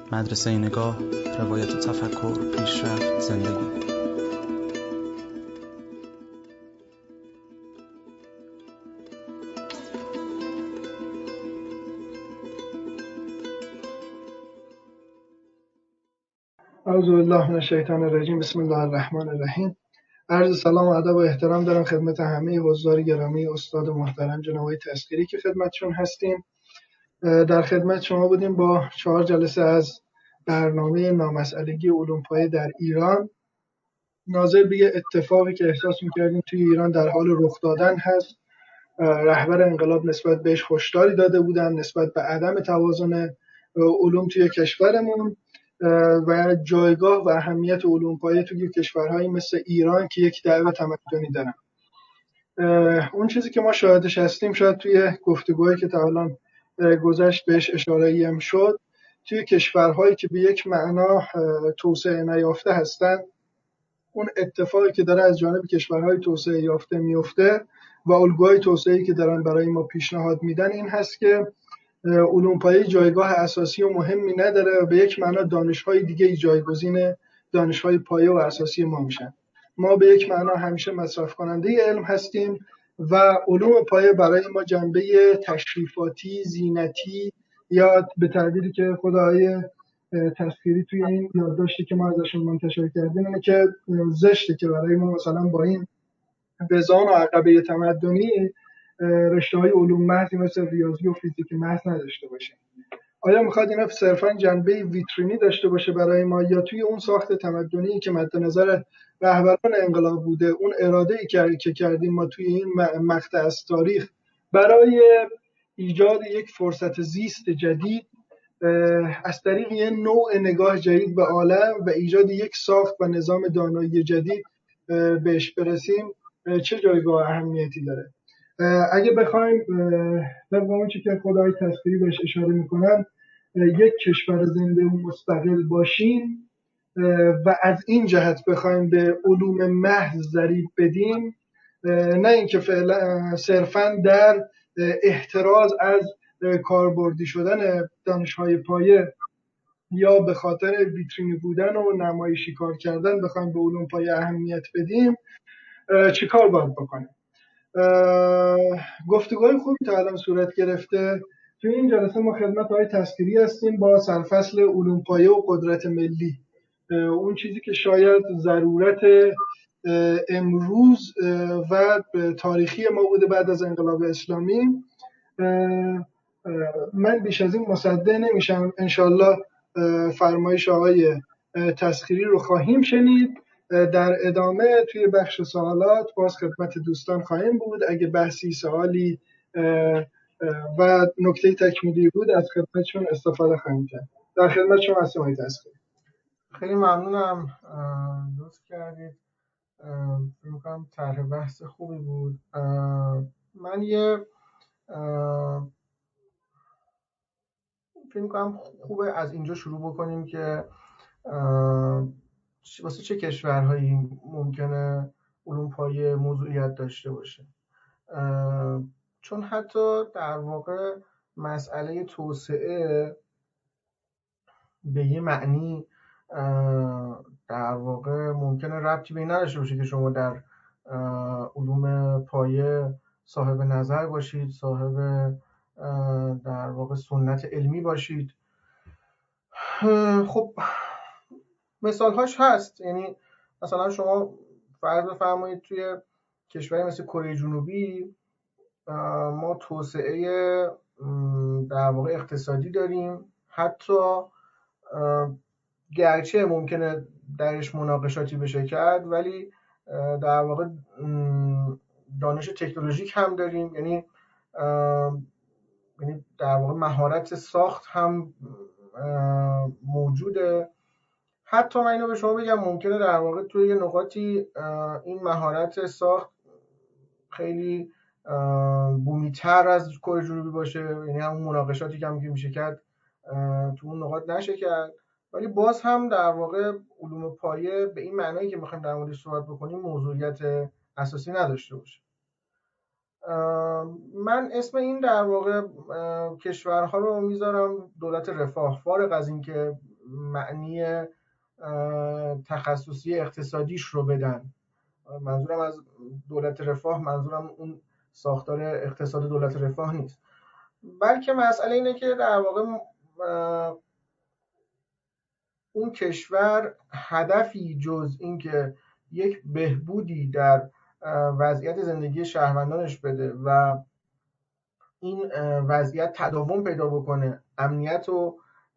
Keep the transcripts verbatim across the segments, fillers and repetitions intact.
مدرسه نگاه، روایت تفکر، پیشرفت، زندگی. اعوذ بالله من الشیطان الرجیم. بسم الله الرحمن الرحیم. عرض سلام و ادب و احترام دارم خدمت همه حضار گرامی، استاد محترم جناب آقای تسخیری که خدمتشون هستیم. در خدمت شما بودیم با چهار جلسه از برنامه نامسئلگی علوم پایه در ایران. ناظر به یه اتفاقی که احساس می‌کردیم توی ایران در حال رخ دادن هست. رهبر انقلاب نسبت بهش هشداری داده بودن نسبت به عدم توازن علوم توی کشورمون و جایگاه و اهمیت علوم پایه توی کشورهایی مثل ایران که یک دعوه تمدنی دارن. اون چیزی که ما شاهدش هستیم، شاید توی گفتگوهایی که تا الان گذشت بهش اشاره‌ای هم شد، توی کشورهایی که به یک معنا توسعه نیافته هستن، اون اتفاقی که داره از جانب کشورهای توسعه یافته میفته و الگوهای توسعه‌ای که دارن برای ما پیشنهاد میدن این هست که علوم پایه جایگاه اساسی و مهمی نداره و به یک معنا دانش‌های دیگه جایگزین دانش‌های پایه و اساسی ما میشن. ما به یک معنا همیشه مصرف کننده علم هستیم و علوم پایه برای ما جنبه تشریفاتی، زینتی یا به تعبیری که خدای تسخیری توی این یادداشتی که ما ازشون منتشر کردیم اینه که زشته که برای ما مثلا با این وزان و عقبه تمدنی رشته‌های علوم محضی مثل ریاضی و فیزیک محض نداشته باشیم. آیا میخواد اینا صرفاً جنبه ویترینی داشته باشه برای ما، یا توی اون ساخت تمدنی که مد نظر رهبران انقلاب بوده، اون اراده‌ای که کردیم ما توی این مقطع از تاریخ برای ایجاد یک فرصت زیست جدید از طریق یه نوع نگاه جدید به عالم و ایجاد یک ساخت و نظام دانایی جدید بهش برسیم، چه جایگاه اهمیتی داره؟ اگه بخوایم طبق اون چیزی که خدای تسخیری بهش اشاره میکنن یک کشور زنده و مستقل باشیم و از این جهت بخوایم به علوم محض ضریب بدیم، نه اینکه فعلا صرفا در احتراز از کاربردی شدن دانش‌های پایه یا به خاطر ویترینی بودن و نمایشی کار کردن بخوایم به علوم پایه اهمیت بدیم، چی کار باید بکنیم؟ گفتگوهای خوبی تا الان صورت گرفته. توی این جلسه ما خدمت های تسخیری هستیم با سرفصل علوم پایه و قدرت ملی، اون چیزی که شاید ضرورت امروز و تاریخی ما بوده بعد از انقلاب اسلامی. من بیش از این مصدق نمیشم، انشالله فرمایش آقای تسخیری رو خواهیم شنید. در ادامه توی بخش سوالات باز خدمت دوستان خواهیم بود. اگه بحثی، سوالی و نکته تکمیلی بود از خدمتشون استفاده خواهیم کرد. در خدمت شما هستم آقای تسخیری. خیلی ممنونم، لطف کردید. فکر می‌کنم طرح بحث خوبی بود. من یه فکر می‌کنم خوبه از اینجا شروع بکنیم که واسه چه کشورهایی ممکنه علوم پایه موضوعیت داشته باشه، چون حتی در واقع مسئله توسعه به یه معنی در واقع ممکنه ربطی به این نداشته باشه که شما در علوم پایه صاحب نظر باشید، صاحب در واقع سنت علمی باشید. خب مثالهاش هست، یعنی مثلا شما فرض بفرمایید توی کشوری مثل کره جنوبی ما توسعه در واقع اقتصادی داریم، حتی گرچه ممکنه درش مناقشاتی بشه کرد ولی در واقع دانش تکنولوژیک هم داریم، یعنی یعنی در واقع مهارت ساخت هم موجوده. حتی من اینو به شما بگم ممکنه در واقع توی یه نقاطی این مهارت ساخت خیلی بومی‌تر از کره جنوبی باشه، یعنی همون مناقشاتی که هم که میشه کرد تو اون نقاط نشه کرد، ولی باز هم در واقع علوم پایه به این معنایی که میخوایم در موردش صحبت بکنیم موضوعیت اساسی نداشته باشه. من اسم این در واقع کشورها رو میذارم دولت رفاه، فارغ از این که معنی تخصصی اقتصادیش رو بدن. منظورم از دولت رفاه منظورم اون ساختار اقتصاد دولت رفاه نیست، بلکه مسئله اینه که در واقع اون کشور هدفی جز این که یک بهبودی در وضعیت زندگی شهروندانش بده و این وضعیت تداوم پیدا بکنه، امنیت و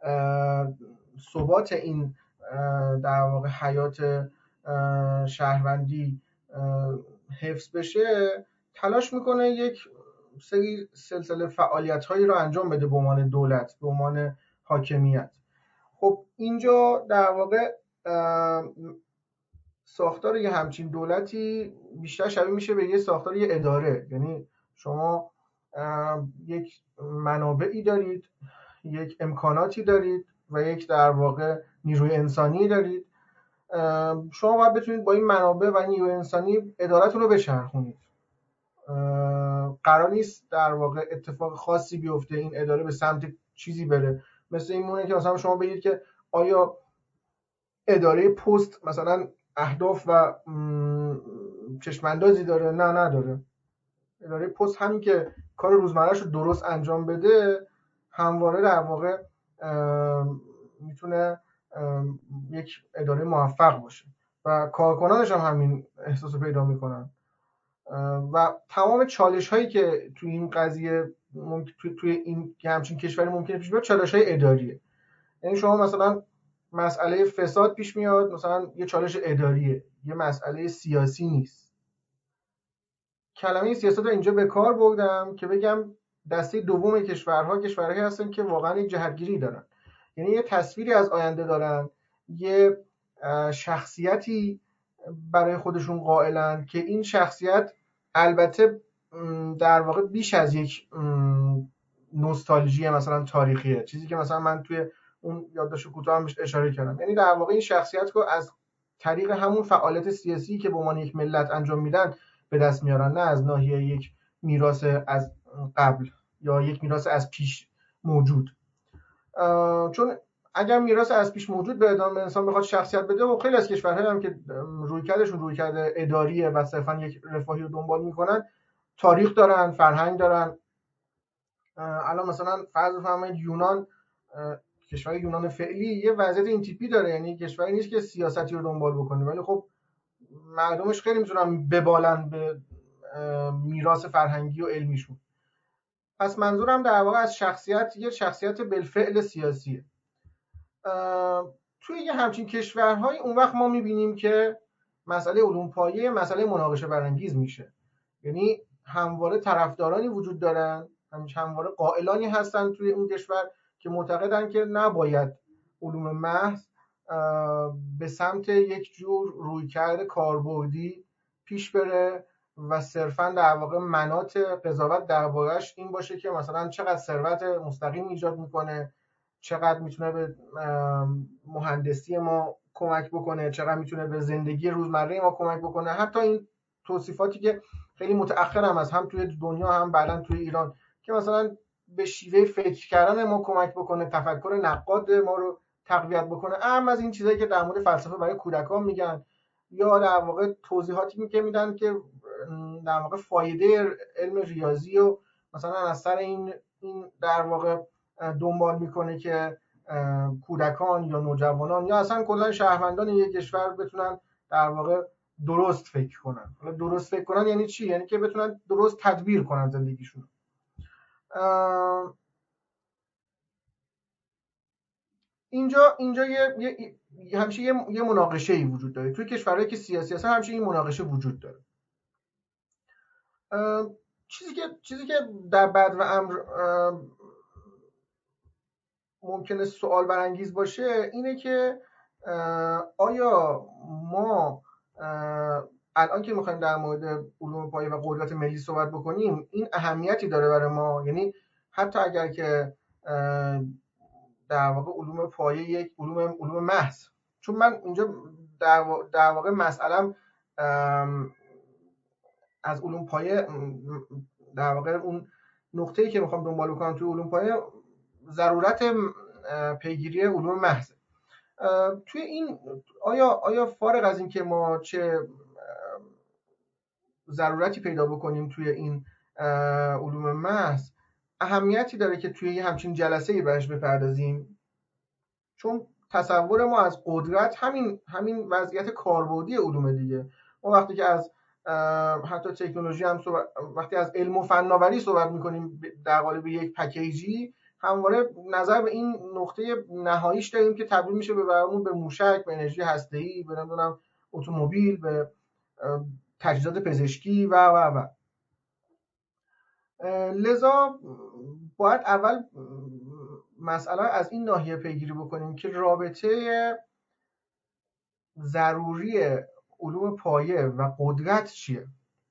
ثبات این در واقع حیات شهروندی حفظ بشه، تلاش میکنه یک سری سلسله فعالیت هایی رو انجام بده به عنوان دولت، به عنوان حاکمیت. خب اینجا در واقع ساختار یه همچین دولتی بیشتر شبیه میشه به یه ساختار یه اداره. یعنی شما یک منابعی دارید، یک امکاناتی دارید و یک در واقع نیروی انسانی دارید. شما باید بتونید با این منابع و نیروی انسانی ادارتون رو بچرخونید. قرار نیست در واقع اتفاق خاصی بیفته، این اداره به سمت چیزی بره. مثل این مونه که مثلا شما بگید که آیا اداره پست مثلا اهداف و چشماندازی داره؟ نه نداره. اداره پست همین که کار روزمره‌اش رو درست انجام بده همواره در واقع میتونه یک اداره موفق باشه و کارکنانش هم همین احساس رو پیدا میکنن. و تمام چالش هایی که توی این قضیه ممکن توی, توی این همچین کشوری ممکنه پیش بیاد چالش های اداریه. یعنی شما مثلا مسئله فساد پیش میاد، مثلا یه چالش اداریه، یه مسئله سیاسی نیست. کلمه سیاست رو اینجا به کار بردم که بگم دسته دوم کشورها کشورهایی هستن که واقعا یک جهتگیری دارن، یعنی یه تصویری از آینده دارن، یه شخصیتی برای خودشون قائلن که این شخصیت البته در واقع بیش از یک نوستالژی مثلا تاریخیه، چیزی که مثلا من توی اون یادداشت کوتاه هم اشاره کردم. یعنی در واقع این شخصیت رو از طریق همون فعالیت سیاسی که به عنوان یک ملت انجام میدن به دست میارن، نه از ناحیه یک میراث از قبل یا یک میراث از پیش موجود. چون اگر میراث از پیش موجود به ادامه انسان بخواد شخصیت بده، و خیلی از کشورها هم که رویکردشون رویکرد اداریه و صرفا یک رفاهی رو دنبال میکنن، تاریخ دارن، فرهنگ دارن. الان مثلا فرض بفرمایید یونان، کشور یونان فعلی یه وضعیت این تیپی داره، یعنی کشوری نیست که سیاستی رو دنبال بکنه، ولی خب مردمش خیلی میتونن ببالن به میراث فرهنگی و علمیشون. پس منظورم در واقع از شخصیت یه شخصیت بالفعل سیاسیه. توی یه همچین کشورهای اون وقت ما میبینیم که مسئله علوم پایه مسئله مناقشه برانگیز میشه. یعنی همواره طرفدارانی وجود دارن، همواره قائلانی هستن توی اون کشور که معتقدن که نباید علوم محض به سمت یک جور رویکرد کاربردی پیش بره و صرفا در واقع مناط قضاوت دربارش این باشه که مثلا چقدر ثروت مستقیم ایجاد میکنه، چقدر میتونه به مهندسی ما کمک بکنه، چقدر میتونه به زندگی روزمره ما کمک بکنه. حتی این توصیفاتی که خیلی متأخر هم از هم توی دنیا هم بعدن توی ایران که مثلا به شیوه فکر کردن ما کمک بکنه، تفکر نقاد ما رو تقویت بکنه، اهم از این چیزایی که در مورد فلسفه برای کودکان میگن یا در واقع توضیحاتی که میدن که در واقع فایده علم ریاضی و مثلا از سر این این در واقع دنبال میکنه که کودکان یا نوجوانان یا اصلا کلا شهروندان یک کشور بتونن در واقع درست فکر کنن. حالا درست فکر کنن یعنی چی؟ یعنی که بتونن درست تدبیر کنن زندگیشون. اینجا اینجا یه, یه همیشه یه, یه مناقشه‌ای وجود داره توی کشورهایی که سیاسی هستن، همیشه این مناقشه وجود داره. چیزی که چیزی که در بعد و امر ممکنه سوال برانگیز باشه اینه که آیا ما الان که میخوایم در مورد علوم پایه و قدرت ملی صحبت بکنیم این اهمیتی داره برای ما؟ یعنی حتی اگر که در واقع علوم پایه یک علوم علوم محض، چون من اینجا در واقع مسئلم از علوم پایه در واقع اون نقطه‌ای که میخوام دنبال کنم توی علوم پایه ضرورت پیگیری علوم محض. توی این آیا آیا فارغ از این که ما چه ضرورتی پیدا بکنیم توی این علوم محض، اهمیتی داره که توی یه همچین جلسه‌ای بهش بپردازیم؟ چون تصور ما از قدرت همین همین وضعیت کاربردی علوم دیگه. ما وقتی که از حتی تکنولوژی هم صحبت، وقتی از علم و فناوری صحبت می‌کنیم در قالب یک پکیجی، همواره نظر به این نقطه نهاییش داریم که تبدیل میشه به برامون به موشک، به انرژی هسته‌ای، به نمیدونم اتومبیل، به تجهیزات پزشکی و و و لذا باید اول مسئله از این ناحیه پیگیری بکنیم که رابطه ضروری علوم پایه و قدرت چیه.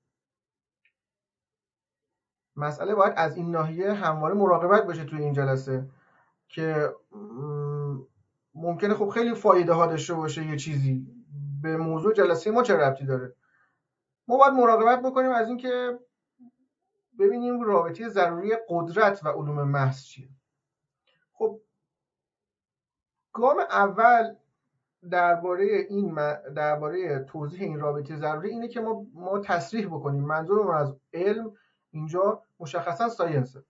مسئله باید از این ناحیه همواره مراقبت بشه توی این جلسه که ممکنه خب خیلی فایده ها داشته باشه یه چیزی، به موضوع جلسه ما چه ربطی داره. ما باید مراقبت بکنیم از این که ببینیم رابطه ضروری قدرت و علوم محض چیه. خب گام اول درباره این درباره توضیح این رابطه ضروری اینه که ما ما تصریح بکنیم منظورمون از علم اینجا مشخصا ساینسه.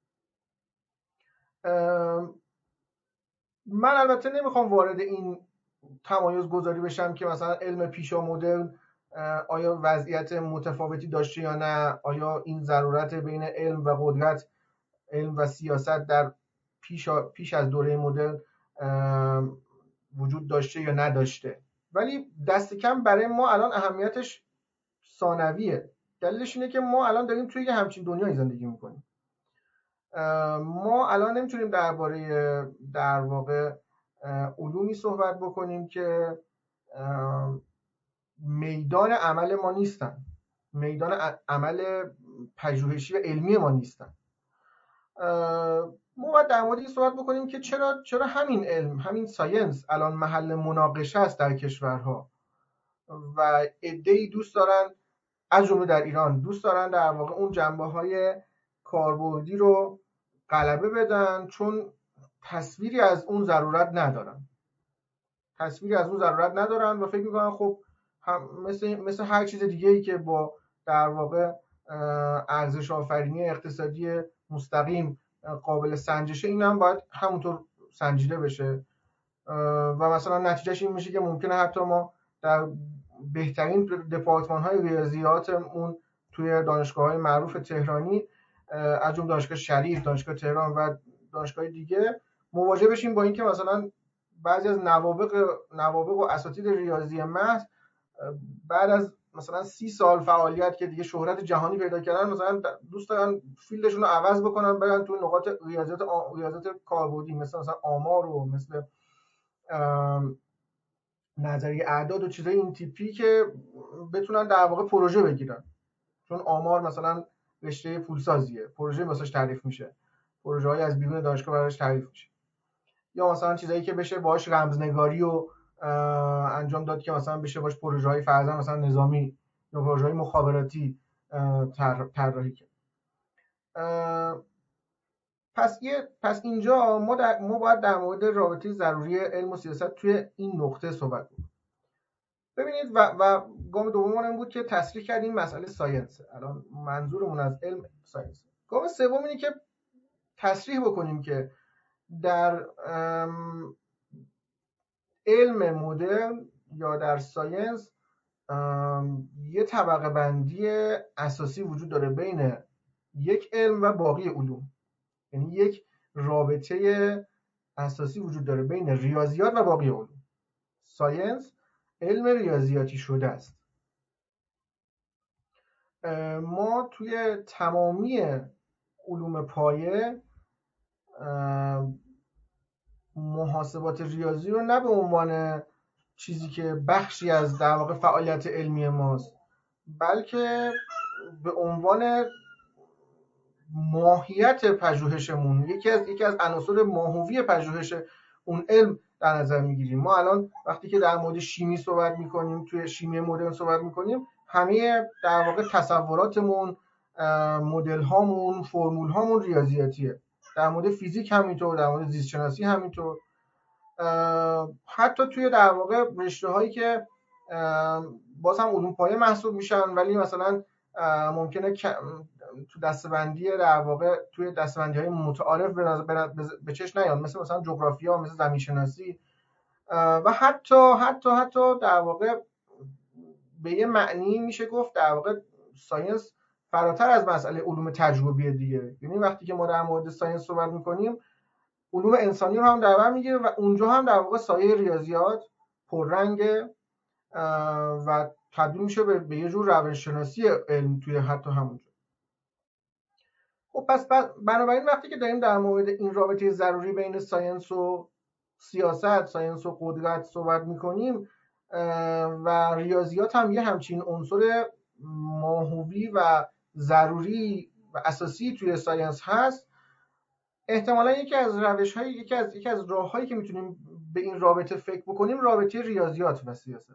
من البته نمیخوام وارد این تمایز گذاری بشم که مثلا علم پیشا مدرن آیا وضعیت متفاوتی داشته یا نه، آیا این ضرورت بین علم و قدرت، علم و سیاست در پیش, پیش از دوره مدرن وجود داشته یا نداشته. ولی دست کم برای ما الان اهمیتش ثانویه. دلیلش اینه که ما الان داریم توی یه همچین دنیایی زندگی میکنیم. ما الان نمیتونیم درباره در واقع علومی صحبت بکنیم که میدان عمل ما نیستن، میدان عمل پژوهشی و علمی ما نیستن. ما باید در مورد این صحبت بکنیم که چرا چرا همین علم، همین ساینس الان محل مناقشه است در کشورها و عده‌ای دوست دارن، از جمله در ایران، دوست دارن در واقع اون جنبه‌های کاربردی رو غلبه بدن چون تصویری از اون ضرورت ندارن. تصویری از اون ضرورت ندارن و فکر می‌کنن خب هم مثل مثل هر چیز دیگه‌ای که با در واقع ارزش آفرینی اقتصادی مستقیم قابل سنجشه، این هم باید همونطور سنجیده بشه و مثلا نتیجهش این میشه که ممکنه حتی ما در بهترین دپارتمان های ریاضیاتمون توی دانشگاه‌های معروف تهرانی، از جمله دانشگاه شریف، دانشگاه تهران و دانشگاه دیگه، مواجه بشیم با اینکه مثلا بعضی از نوابغ نوابغ و اساتید ریاضی محض بعد از مثلا سی سال فعالیت که دیگه شهرت جهانی پیدا کردن، مثلا دوست دارن فیلدشون رو عوض بکنن، برن تو نقاط ریاضیات ریاضیات کاربردی مثل مثلا آمار و مثل نظریه اعداد و چیزای این تیپی که بتونن در واقع پروژه بگیرن. چون آمار مثلا رشته پولسازیه، پروژه واسش تعریف میشه، پروژه‌های از بیرون دانشگاه براش تعریف میشه. یا مثلا چیزایی که بشه باهاش رمزنگاری و انجام داد که مثلا بشه باهاش پروژه‌های فرضاً مثلا نظامی یا پروژه‌های مخابراتی طراحی کرد. پس یه پس اینجا ما در ما باید در مورد رابطه ضروری علم و سیاست توی این نقطه صحبت کنیم. ببینید و و گام دوممون این بود که تصریح کردیم مسئله ساینسه. الان منظورمون از علم ساینس. گام سوم اینه که تصریح بکنیم که در علم مدرن یا در ساینس یه طبقه بندی اساسی وجود داره بین یک علم و باقی علوم. یعنی یک رابطه اساسی وجود داره بین ریاضیات و باقی علوم. ساینس علم ریاضیاتی شده است. ما توی تمامی علوم پایه محاسبات ریاضی رو نه به عنوان چیزی که بخشی از در واقع فعالیت علمی ماست، بلکه به عنوان ماهیت پژوهشمون، یکی از یکی از عناصر ماهوی پژوهش اون علم در نظر میگیریم. ما الان وقتی که در مورد شیمی صحبت میکنیم، توی شیمی مدرن صحبت میکنیم، همه در واقع تصوراتمون، مدل هامون، فرمول هامون ریاضیاتیه. در مورد فیزیک همینطور، در مورد زیست شناسی همینطور. حتی توی در واقع رشته هایی که باز هم علوم پایه محسوب میشن ولی مثلا ممکنه تو دستبندی در واقع توی دستبندی های متعارف به چشم نیاد، مثل مثلا جغرافیا، مثل زمین شناسی و حتی حتی حتی در واقع به یه معنی میشه گفت در واقع ساینس فراتر از مسئله علوم تجربی دیگه. یعنی وقتی که ما در مورد ساینس صحبت میکنیم علوم انسانی رو هم در بر میگیره و اونجا هم در واقع سایه ریاضیات پررنگه و تبدیل میشه به یه جور روانشناسی علم توی حتی همونجا. خب پس بنابراین وقتی که داریم در مورد این رابطه ضروری بین ساینس و سیاست، ساینس و قدرت صحبت میکنیم و ریاضیات هم یه همچین عنصر ماهوی و ضروری و اساسی توی ساینس هست، احتمالا یکی از روش‌های یکی از یکی از راه‌هایی که میتونیم به این رابطه فکر بکنیم رابطه ریاضیات و سیاست.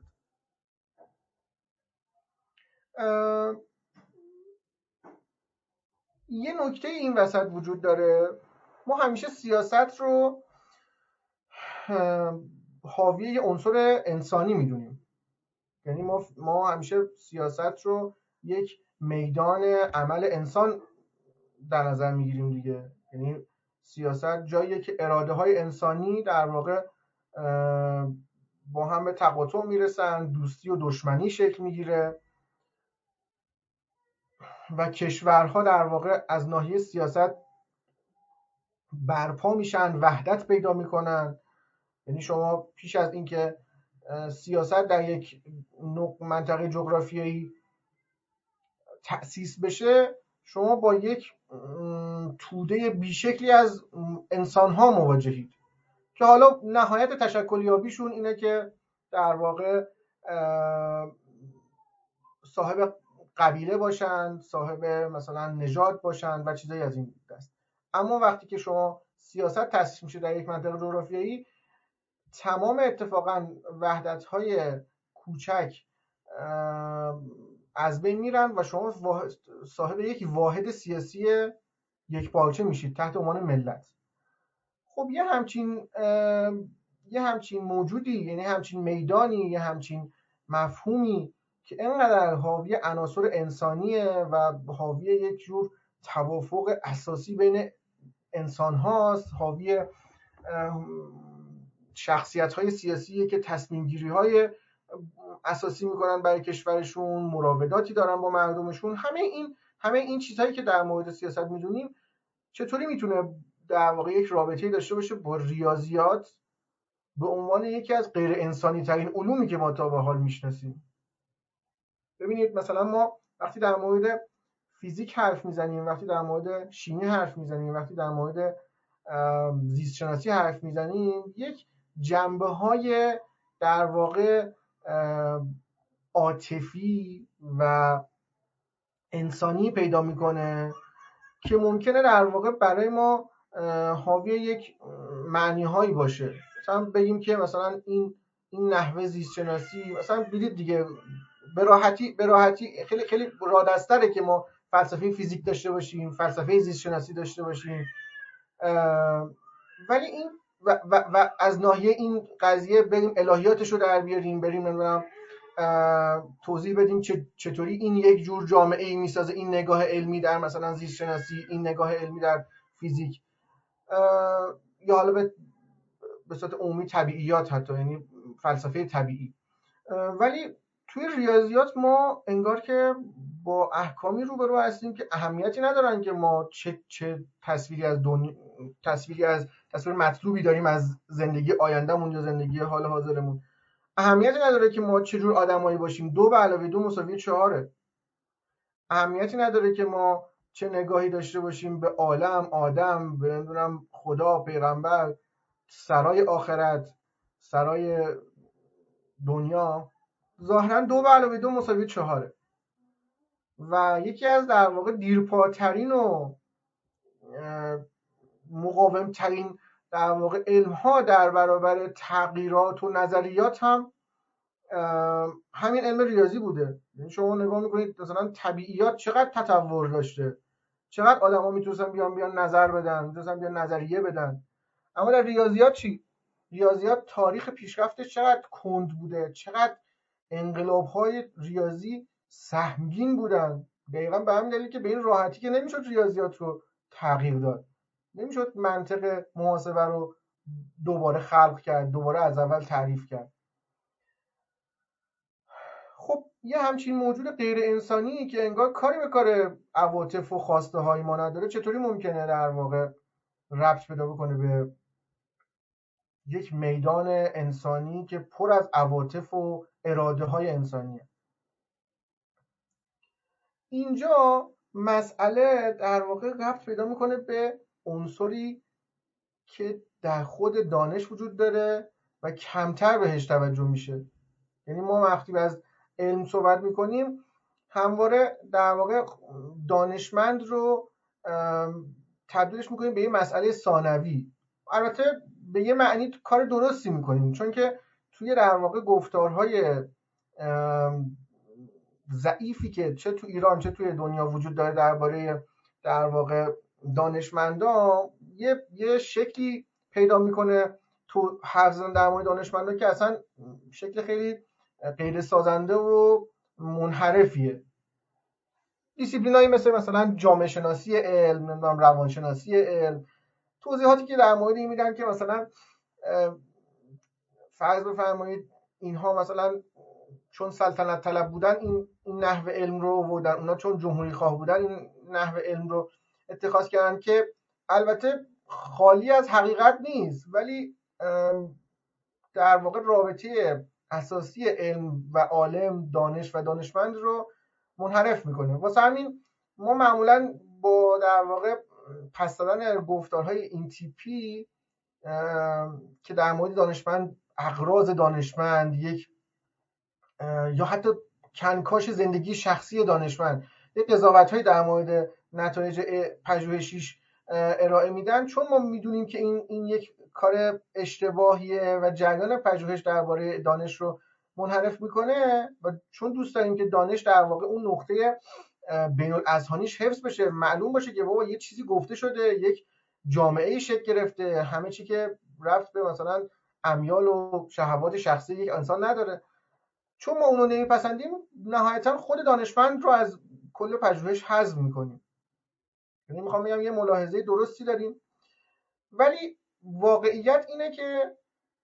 یه نکته این وسط وجود داره، ما همیشه سیاست رو حاوی یه عنصر انسانی میدونیم. یعنی ما ما همیشه سیاست رو یک میدان عمل انسان در نظر میگیریم دیگه. یعنی سیاست جاییه که اراده های انسانی در واقع با هم به تقاطع میرسن، دوستی و دشمنی شکل میگیره و کشورها در واقع از ناحیه سیاست برپا میشن، وحدت پیدا میکنن. یعنی شما پیش از اینکه سیاست در یک منطقه جغرافیایی تأسیس بشه شما با یک توده بیشکلی از انسان‌ها مواجهید که حالا نهایت تشکلیابیشون اینه که در واقع صاحب قبیله باشن، صاحب مثلا نژاد باشن و چیزایی از این دست. اما وقتی که شما سیاست تأسیس میشه در یک منطقه جغرافیایی تمام اتفاقا وحدت‌های کوچک از بین میرن و شما صاحب یک واحد سیاسی یک پارچه میشید تحت عنوان ملت. خب یه همچین یه همچین موجودی، یعنی همچین میدانی، یه همچین مفهومی که اینقدر حاوی عناصر انسانیه و حاوی یک جور توافق اساسی بین انسان هاست، حاوی شخصیت های سیاسیه که تصمیم گیری های اساسی میکنن برای کشورشون، مراوداتی دارن با مردمشون، همه این همه این چیزهایی که در مورد سیاست میدونیم چطوری میتونه در واقع یک رابطه‌ای داشته باشه با ریاضیات به عنوان یکی از غیر انسانی ترین علومی که ما تا به حال میشناسیم؟ ببینید مثلا ما وقتی در مورد فیزیک حرف میزنیم، وقتی در مورد شیمی حرف میزنیم، وقتی در مورد زیست شناسی حرف میزنیم، یک جنبه های در واقع عاطفی و انسانی پیدا میکنه که ممکنه در واقع برای ما حاوی یک معنی هایی باشه. مثلا بگیم که مثلا این این نحوه زیست شناسی، مثلا بدید دیگه به راحتی به راحتی خیلی خیلی رادستره که ما فلسفه فیزیک داشته باشیم، فلسفه زیست شناسی داشته باشیم، ولی این و, و, و از ناحیه این قضیه بریم الهیاتش رو در بیاریم، بریم نمیدونم توضیح بدیم چطوری این یک جور جامعه‌ای میسازه، این نگاه علمی در مثلا زیست شناسی، این نگاه علمی در فیزیک، یا حالا به به صورت عمومی طبیعیات، حتی یعنی فلسفه طبیعی. ولی توی ریاضیات ما انگار که با احکامی روبرو هستیم که اهمیتی ندارن که ما چه چه تصویری از دنیا تصویری از تصویر مطلوبی داریم از زندگی آیندهمون یا زندگی حال حاضرمون. اهمیتی نداره که ما چه جور آدمایی باشیم، دو به علاوه دو مساوی چهاره. اهمیتی نداره که ما چه نگاهی داشته باشیم به عالم، آدم، به نمیدونم خدا، پیغمبر، سرای آخرت، سرای دنیا. ظاهرا دو به علاوه دو مساوی چهاره. و یکی از در واقع دیرپاترین و مقاومترین در واقع علم‌ها در برابر تغییرات و نظریات هم همین علم ریاضی بوده. یعنی شما نگاه میکنید مثلا طبیعیات چقدر تطور داشته، چقدر آدما میتونستن بیان بیان نظر بدن، میتونستن بیان نظریه بدن، اما در ریاضیات چی؟ ریاضیات تاریخ پیشرفتش چقدر کند بوده، چقدر انقلاب‌های ریاضی سهمگین بودن. دقیقا به همین دلیل که به این راحتی که نمیشد ریاضیات رو تغییر داد، نمیشد منطق محاسبه رو دوباره خلق کرد، دوباره از اول تعریف کرد. خب یه همچین موجود غیر انسانی که انگار کاری به کار عواطف و خواسته های ما نداره، چطوری ممکنه در واقع ربط پیدا بکنه به یک میدان انسانی که پر از عواطف و اراده های انسانیه؟ اینجا مسئله در واقع ربط پیدا میکنه به عنصری که در خود دانش وجود داره و کمتر بهش توجه میشه. یعنی ما وقتی از علم صحبت میکنیم همواره در واقع دانشمند رو تبدیلش میکنیم به یه مسئله ثانوی. البته به یه معنی کار درستی میکنیم، چون که توی در واقع گفتارهای ضعیفی که چه تو ایران چه توی دنیا وجود داره درباره در واقع دانشمندا یه یه شکلی پیدا میکنه تو حرف زدن در مورد دانشمندا که اصلا شکل خیلی غیر سازنده و منحرفیه. دیسیپلینایی مثل مثلا جامعه شناسی علم، نمیدونم روانشناسی علم، توضیحاتی که در مورد این میدن که مثلا فرض بفرمایید اینها مثلا چون سلطنت طلب بودن این این نحو علم رو آوردن، اونا چون جمهوری خواه بودن این نحو علم رو اتخاذ کردن، که البته خالی از حقیقت نیست، ولی در واقع رابطه اساسی علم و عالم، دانش و دانشمند رو منحرف میکنه. واسه همین ما معمولا با در واقع پس دادن گفتارهای این تیپی که در مورد دانشمند، اغراض دانشمند، یک یا حتی کنکاش زندگی شخصی دانشمند، یک قضاوت‌هایی در مورد نتایج پژوهشیش ارائه میدن، چون ما میدونیم که این این یک کار اشتباهیه و جریان پژوهش درباره دانش رو منحرف میکنه، و چون دوست داریم که دانش در واقع اون نقطه بین الاذهانیش حفظ بشه، معلوم باشه که بابا یه چیزی گفته شده، یک جامعه شکل گرفته، همه چی که رفت به مثلا امیال و شهوات شخصی یک انسان نداره، چون ما اونو نمیپسندیم نهایتا خود دانشمند رو از کل پژوهش حذف میکنیم. یعنی میخوام بگم یه ملاحظه درستی داریم، ولی واقعیت اینه که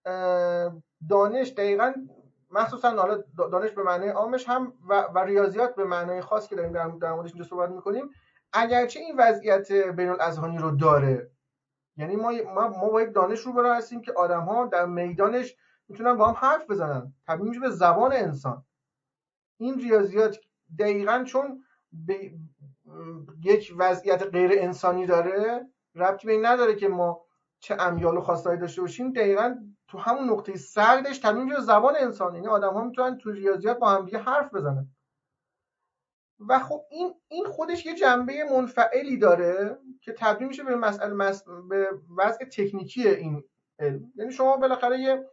دانش دقیقاً، مخصوصا حالا دانش به معنای عامش هم و, و ریاضیات به معنای خاص که داریم در موردش اینجا صحبت میکنیم، اگرچه این وضعیت بین الاذهانی رو داره، یعنی ما ما, ما با یک دانش رو برای هستیم که آدم‌ها در میدانش میتونن با هم حرف بزنن، تبدیل میشه به زبان انسان. این ریاضیات دقیقاً چون به یک وضعیت غیر انسانی داره، ربطی به این نداره که ما چه امیال و خواستایی داشته باشیم، دقیقاً تو همون نقطه سردش تبدیل میشه به زبان انسان. یعنی آدم‌ها میتونن تو ریاضیات با هم دیگه حرف بزنن. و خب این این خودش یه جنبه منفعلی داره که تبدیل میشه به مسئله مس... به وضع تکنیکی این علم. یعنی شما بالاخره یه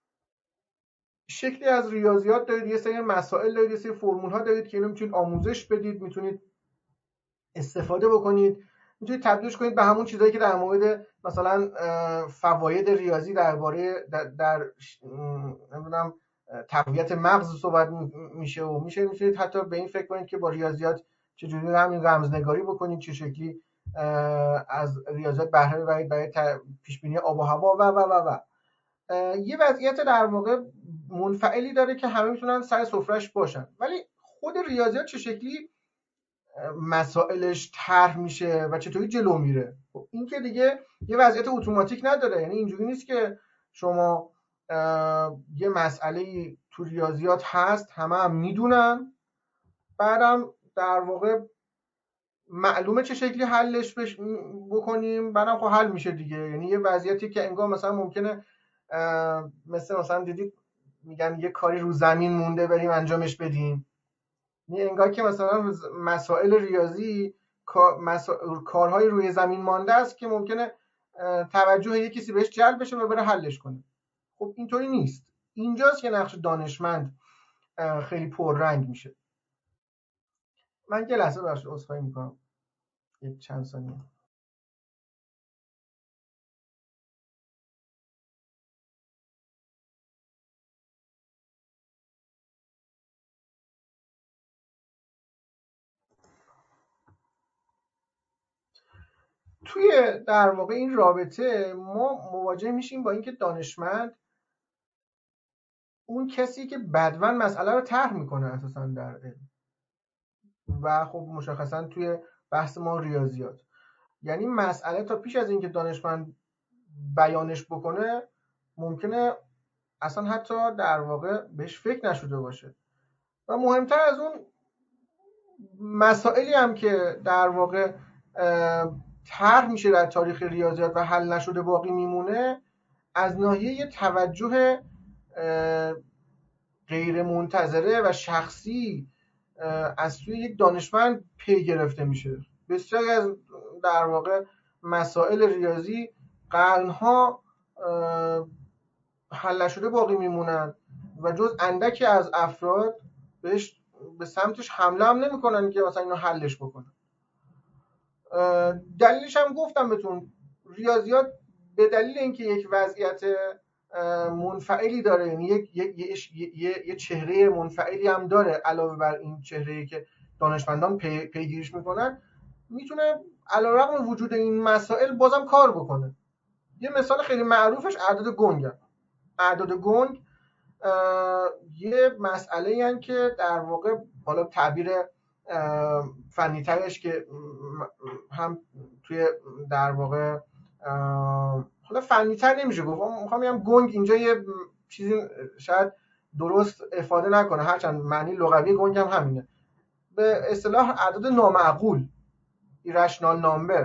شکلی از ریاضیات دارید، یه سری مسائل دارید، یه سری فرمول ها دارید که اینو میتونید آموزش بدید، میتونید استفاده بکنید، میتونید تبدیلش کنید به همون چیزایی که در مورد مثلا فواید ریاضی درباره در, در نمیدونم تقویت مغز صحبت میشه، و میشه میتونید حتی به این فکر کنید که با ریاضیات چجوری همین رمزنگاری بکنید، چه شکلی از ریاضیات بهره ببرید برای پیش بینی آب و هوا و و و و یه وضعیت در واقع منفعلی داره که همه میتونن سر سفرهش باشن. ولی خود ریاضیات چه شکلی مسائلش طرح میشه و چطوری جلو میره، این که دیگه یه وضعیت اتوماتیک نداره. یعنی اینجوری نیست که شما یه مسئله تو ریاضیات هست، همه هم میدونن، بعدم در واقع معلومه چه شکلی حلش بکنیم، بعدم خب حل میشه دیگه. یعنی یه وضعیتی که انگار مثلا ممکنه مثل مثلا دیدید میگن یه کاری رو زمین مونده بریم انجامش بدیم، یعنی انگار که مثلا مسائل ریاضی مسا... کارهای روی زمین مانده است که ممکنه توجه یک کسی بهش جلب بشه و بره حلش کنه. خب اینطوری نیست. اینجاست که نقش دانشمند خیلی پررنگ میشه. من یه لحظه بخش عذرخواهی میکنم، یک چند ثانیه. توی در واقع این رابطه ما مواجه میشیم با اینکه دانشمند اون کسی که بدون مسئله رو طرح میکنه اساسا در علم و خب مشخصا توی بحث ما ریاضیات، یعنی مسئله تا پیش از اینکه دانشمند بیانش بکنه ممکنه اصلا حتی در واقع بهش فکر نشده باشه. و مهمتر از اون مسائلی هم که در واقع طرح میشه در تاریخ ریاضیات و حل نشده باقی میمونه، از ناحیه توجه غیر منتظره و شخصی از سوی یک دانشمند پی گرفته میشه. بسیاری از در واقع مسائل ریاضی قرنها حل نشده باقی میمونن و جز اندکی از افراد بهش به سمتش حمله هم نمیکنن که مثلا اینو حلش بکنن. دلیلش هم گفتم بهتون، ریاضیات به دلیل اینکه یک وضعیت منفعلی داره، یعنی یک یک یه یه چهره منفعلی هم داره علاوه بر این چهره‌ای که دانشمندان پی، پیگیریش میکنن، میتونه علیرغم وجود این مسائل بازم کار بکنه. یه مثال خیلی معروفش اعداد گنگه. اعداد گنگ یه مسئله هن که در واقع حالا تعبیر فنی ترش که هم توی در واقع حالا فنی تر نمیشه گفت، میخوام بگم گنگ اینجا یه چیزی شاید درست افاده نکنه، هرچند معنی لغوی گنگ هم همینه، به اصطلاح اعداد نامعقول، irrational number.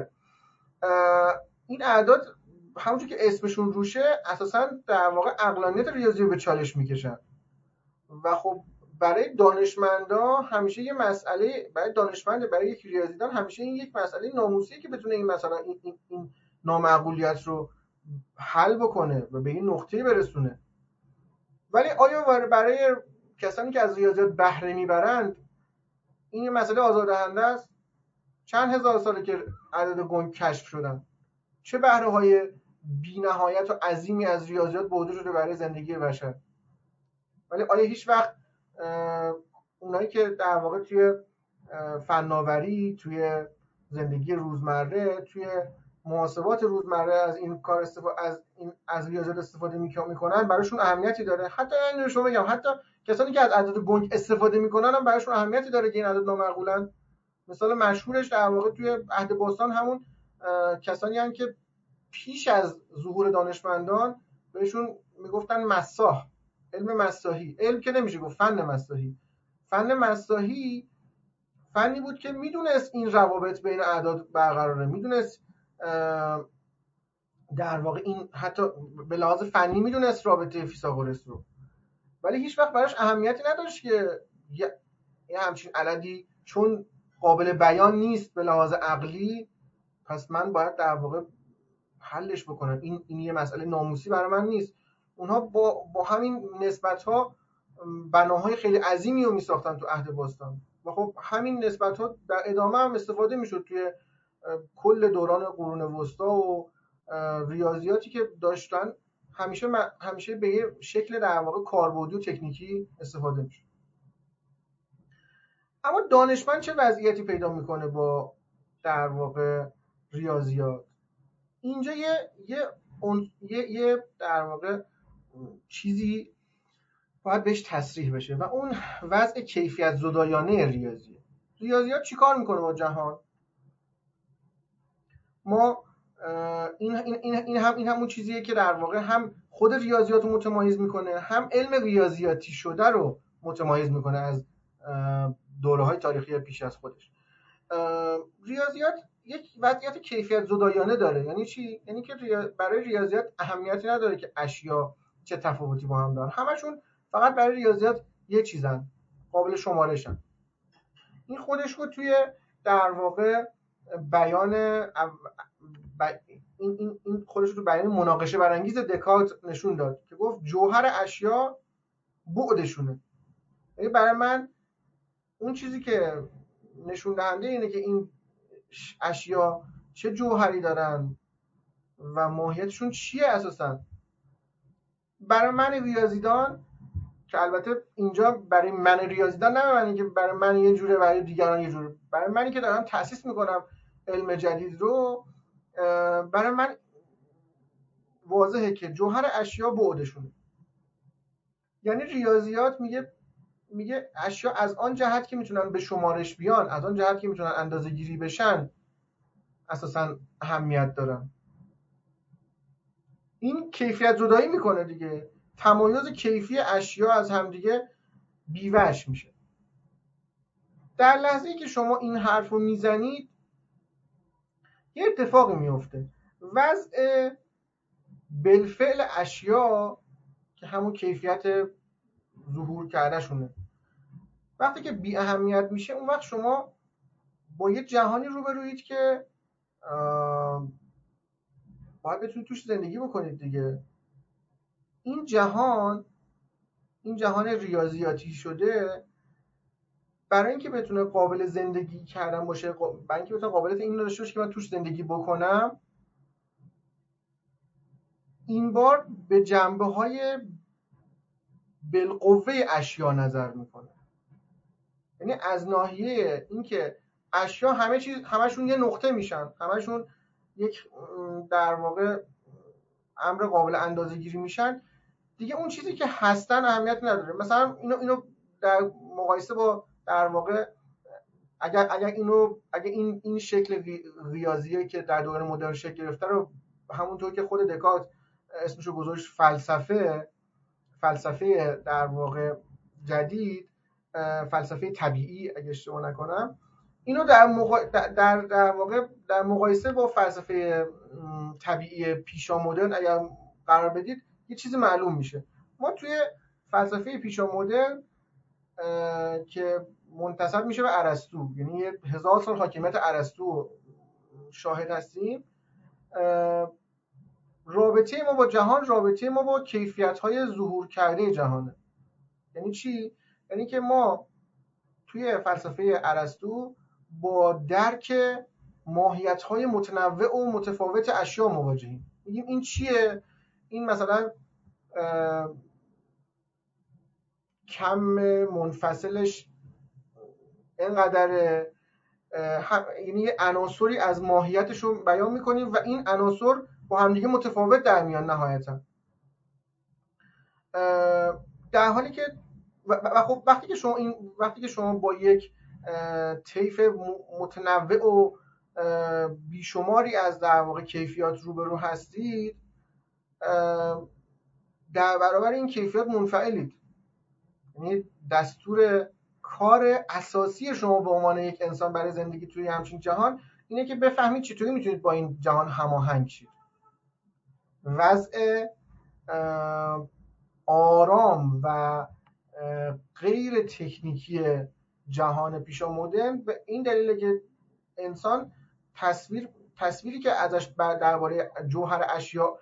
این اعداد همونجور که اسمشون روشه اساساً در واقع عقلانیت ریاضی رو به چالش میکشن و خب برای دانشمندا همیشه یه مسئله، برای دانشمند برای یک ریاضیدان همیشه این یک مسئله ناموسیه که بتونه این مثلا این, این, این نامعقولیت رو حل بکنه و به این نقطه برسونه. ولی آیا برای کسانی که از ریاضیات بهره میبرند این مسئله آزاردهنده است؟ چند هزار ساله که عدد گنگ کشف شدن، چه بهره های بی نهایت و عظیمی از ریاضیات برده شده برای زندگی بشر. ولی آیا هیچ وقت اونایی که در واقع توی فناوری، توی زندگی روزمره، توی محاسبات روزمره از این کار استفاده از این از ریاضیات استفاده میکنن براشون اهمیتی داره؟ حتی من شما بگم حتی کسانی که از عدد گنگ استفاده میکنن هم براشون اهمیتی داره که این عدد نامعقولن. مثال مشهورش در واقع توی عهد باستان همون کسانی هستند که پیش از ظهور دانشمندان بهشون میگفتن مساح، علم مساحی. علم که نمیشه گفت، فن مساحی. فن مساحی فنی بود که میدونست این روابط بین اعداد برقراره، میدونست در واقع این حتی به لحاظ فنی میدونست رابطه فیثاغورس رو، ولی هیچ وقت براش اهمیتی نداشت که یه همچین عددی چون قابل بیان نیست به لحاظ عقلی، پس من باید در واقع حلش بکنم. این این یه مسئله ناموسی برای من نیست. اونها با با همین نسبت‌ها بناهای خیلی عظیمی رو می‌ساختن تو عهد باستان و خب همین نسبت‌ها در ادامه هم استفاده می‌شد توی کل دوران قرون وسطا و ریاضیاتی که داشتن همیشه همیشه به یه شکل در واقع کاربردی و تکنیکی استفاده می‌شد. اما دانشمند چه وضعیتی پیدا می‌کنه با در واقع ریاضیات؟ اینجا یه یه اون یه, یه در واقع چیزی باید بهش تصریح بشه و اون وضع کیفیت زدایانه ریاضیه. ریاضیات چیکار میکنه با جهان؟ ما این این این هم این همون چیزیه که در واقع هم خود ریاضیات رو متمایز میکنه، هم علم ریاضیاتی شده رو متمایز میکنه از دوره‌های تاریخی پیش از خودش. ریاضیات یک وضعیت کیفیت زدایانه داره. یعنی چی؟ یعنی که برای ریاضیات اهمیتی نداره که اشیا چه تفاوتی با هم دارن، همشون فقط برای ریاضیات یه چیزن، قابل شمارشن. این خودش رو توی در واقع بیان این این این خودش رو بیان مناقشه برانگیز دکارت نشون داد که گفت جوهر اشیا بعدشونه. یعنی برای من اون چیزی که نشون دهنده اینه که این اشیا چه جوهری دارن و ماهیتشون چیه اساسا. برای من ریاضیدان، که البته اینجا برای من ریاضیدان نه معنی که برای من یه جوره برای دیگران یه جوره، برای منی که دارم تأسیس میکنم علم جدید رو، برای من واضحه که جوهر اشیا بعدشونه. یعنی ریاضیات میگه میگه اشیا از آن جهت که میتونن به شمارش بیان، از آن جهت که میتونن اندازه گیری بشن، اساسا اهمیت دارن. این کیفیت زدایی میکنه دیگه، تمایز کیفی اشیا از همدیگه بیوش میشه. در لحظه‌ای که شما این حرف رو میزنید یه اتفاقی میفته. وضع بالفعل اشیا که همون کیفیت ظهور کرده شونه وقتی که بی اهمیت میشه، اون وقت شما با یه جهانی روبرویید که باید بتونید توش زندگی بکنید دیگه. این جهان این جهان ریاضیاتی شده برای اینکه بتونه قابل زندگی کردن باشه، برای اینکه بتونه قابلیت این داشته باشه که من توش زندگی بکنم، این بار به جنبه‌های بالقوه اشیا نظر میکنه. یعنی از ناحیه اینکه اشیا همه چیز همشون یه نقطه میشن، همشون یک در واقع امر قابل اندازه‌گیری میشن، دیگه اون چیزی که هستن اهمیت نداره. مثلا اینو اینو در مقایسه با در واقع اگر اگر اینو اگر این این شکل ریاضیه که در دوره مدرن شکل گرفته رو همونطور که خود دکارت اسمشو گذاشت فلسفه فلسفه در واقع جدید، فلسفه طبیعی اگه اشتباه نکنم، اینو در مقا... در در واقع در مقایسه با فلسفه طبیعی پیشا مدرن اگر قرار بدید یه چیزی معلوم میشه. ما توی فلسفه پیشا مدرن که منتسب میشه به ارسطو، یعنی هزار سال حاکمیت ارسطو شاهد هستیم، رابطه ما با جهان رابطه ما با کیفیت‌های ظهور کرده جهانه. یعنی چی؟ یعنی که ما توی فلسفه ارسطو با درک ماهیت‌های متنوع و متفاوت اشیا مواجهیم. میگیم این چیه؟ این مثلا کم منفصلش اینقدر، یعنی عناصری از ماهیتش رو بیان می‌کنیم و این عناصر با همدیگه متفاوت در میان نهایتا، در حالی که و خب وقتی که شما این وقتی که شما با یک طیف متنوع و بیشماری از در واقع کیفیات روبرو هستید، در برابر این کیفیات منفعلید. یعنی دستور کار اساسی شما به عنوان یک انسان برای زندگی توی همچین جهان اینه که بفهمید چطوری میتونید با این جهان هماهنگ شید. وضع آرام و غیر تکنیکی جهان پیشا مدرن به این دلیله که انسان تصویر تصویری که ازش درباره جوهر اشیا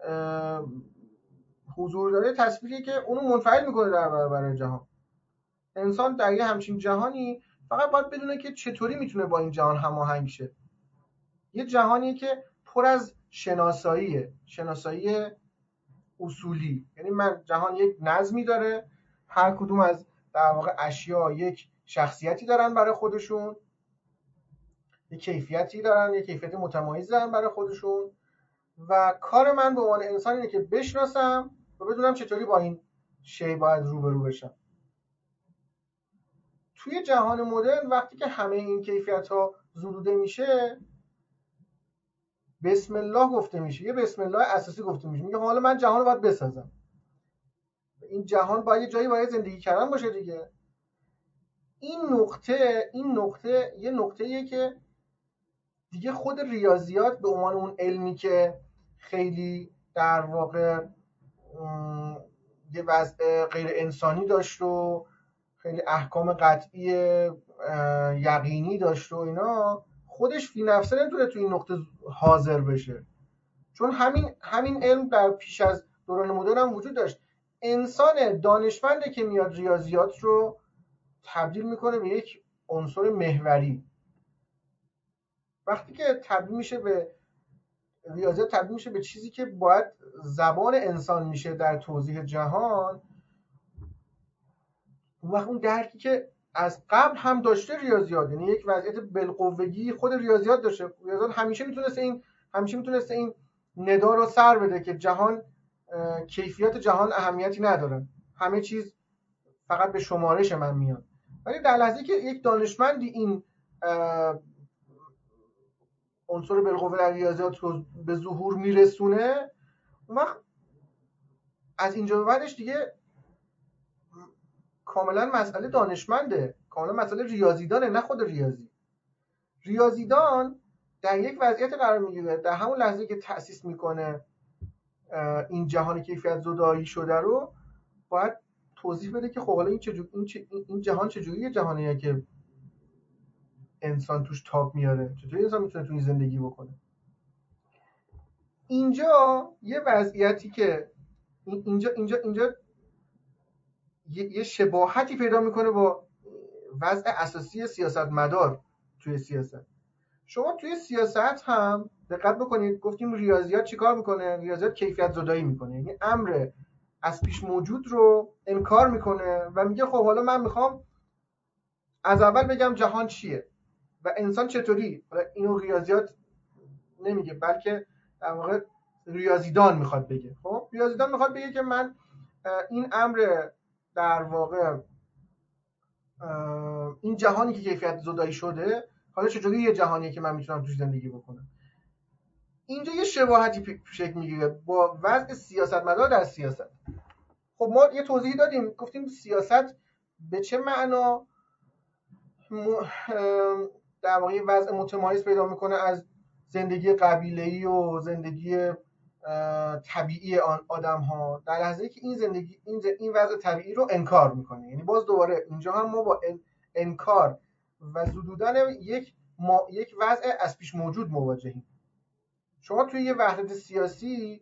حضور داره تصویری که اونو منفعل میکنه در برابر جهان. انسان در یه همچین جهانی فقط باید بدونه که چطوری میتونه با این جهان هماهنگ شه. یه جهانیه که پر از شناساییه، شناسایی اصولی. یعنی من جهان یک نظمی داره، هر کدوم از در واقع اشیا یک شخصیتی دارن برای خودشون، یک کیفیتی دارن، یک کیفیت متمایز دارن برای خودشون و کار من به عنوان انسان اینه که بشناسم و بدونم چطوری با این شی باید روبرو بشم. توی جهان مدرن وقتی که همه این کیفیت‌ها زدوده میشه، بسم الله گفته میشه، یه بسم الله اساسی گفته میشه، میگه حالا من جهان رو باید بسازم. این جهان باید یه جایی برای زندگی کردن باشه دیگه. این نقطه این نقطه یه نقطه‌ایه که دیگه خود ریاضیات به عنوان اون علمی که خیلی در واقع یه وضع غیر انسانی داشت و خیلی احکام قطعی یقینی داشت و اینا، خودش فی نفسه نمیتونه تو این نقطه حاضر بشه، چون همین همین علم در پیش از دوران مدرن هم وجود داشت. انسان دانشمنده که میاد ریاضیات رو تبدیل میکنه به یک عنصر محوری. وقتی که تبدیل میشه به ریاضیات، تبدیل میشه به چیزی که باید زبان انسان میشه در توضیح جهان، اون وقت اون درکی که از قبل هم داشته ریاضیات، یعنی یک وضعیت بالقوگی خود ریاضیات داشته. ریاضیات همیشه میتونسته این همیشه میتونسته این ندا رو سر بده که جهان کیفیت جهان اهمیتی نداره، همه چیز فقط به شمارش من میاد. ولی در لحظه‌ای که یک دانشمندی این عنصر بالقوه در ریاضیات رو به ظهور میرسونه، اون وقت از اینجا به بعدش دیگه کاملا مسئله دانشمنده، کاملا مسئله ریاضیدانه، نه خود ریاضی. ریاضیدان در یک وضعیت قرار میگیره در همون لحظه که تأسیس میکنه این جهان کیفیت زدایی شده رو، باید توضیح بده که خب حالا این چجور این, چه... این جهان چجوریه جهانیه که انسان توش تاب میاره، چطوری انسان میتونه توی زندگی بکنه. اینجا یه وضعیتی که اینجا اینجا اینجا یه شباهتی پیدا میکنه با وضع اساسی سیاستمدار توی سیاست. شما توی سیاست هم دقت بکنید، گفتیم ریاضیات چیکار میکنه؟ ریاضیات کیفیت زدایی میکنه، یعنی امر از پیش موجود رو انکار میکنه و میگه خب حالا من میخوام از اول بگم جهان چیه و انسان چطوری. اینو ریاضیات نمیگه، بلکه در واقع ریاضیدان میخواد بگه. خب ریاضیدان میخواد بگه که من این امر در واقع این جهانی که کیفیت زدایی شده حالا چجوری یه جهانیه که من میتونم توش زندگی بکنم. اینجا یه شباهتی شکل میگیره با وضع سیاستمدار در سیاست. خب ما یه توضیحی دادیم، گفتیم سیاست به چه معنا در واقع وضع متمایز پیدا میکنه از زندگی قبیله‌ای و زندگی طبیعی آدم ها، در لحظه‌ای که این زندگی این این وضع طبیعی رو انکار میکنه. یعنی باز دوباره اینجا هم ما با انکار و زدودن یک ما یک وضع از پیش موجود مواجهیم. شما توی یه وحدت سیاسی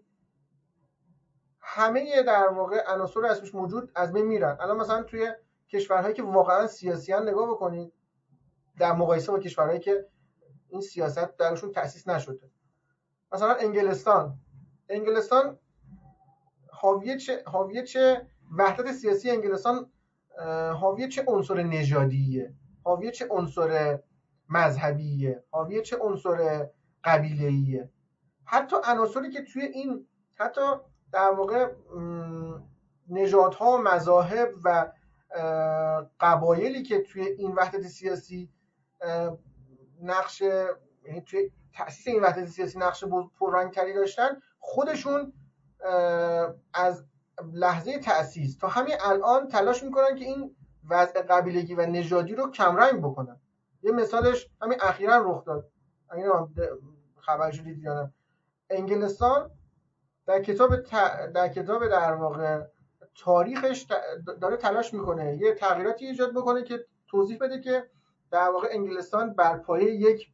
همه در واقع عناصر از پیش موجود از بین میرن. الان مثلا توی کشورهایی که واقعا سیاسیان نگاه بکنید در مقایسه با کشورهایی که این سیاست درشون تأسیس نشده. مثلا انگلستان انگلستان حاویه چه حاویه چه وحدت سیاسی انگلستان حاویه چه عنصر نژادیه، حاویه چه عنصر مذهبیه، حاویه چه عنصر قبیله‌ایه. حتی عناصری که توی این حتی در واقع نژادها و مذاهب و قبایلی که توی این وحدت سیاسی نقش، یعنی توی تأسیس این وحدت سیاسی نقش پررنگ‌تری داشتن، خودشون از لحظه تأسیس تا همین الان تلاش میکنن که این وضع قبیلگی و نژادی رو کمرنگ بکنن. یه مثالش همین اخیراً رخ داد، اگه خبرش دیدید یا نه. انگلستان در کتاب در کتاب در واقع تاریخش داره تلاش میکنه یه تغییراتی ایجاد بکنه که توضیح بده که در واقع انگلستان بر پایه یک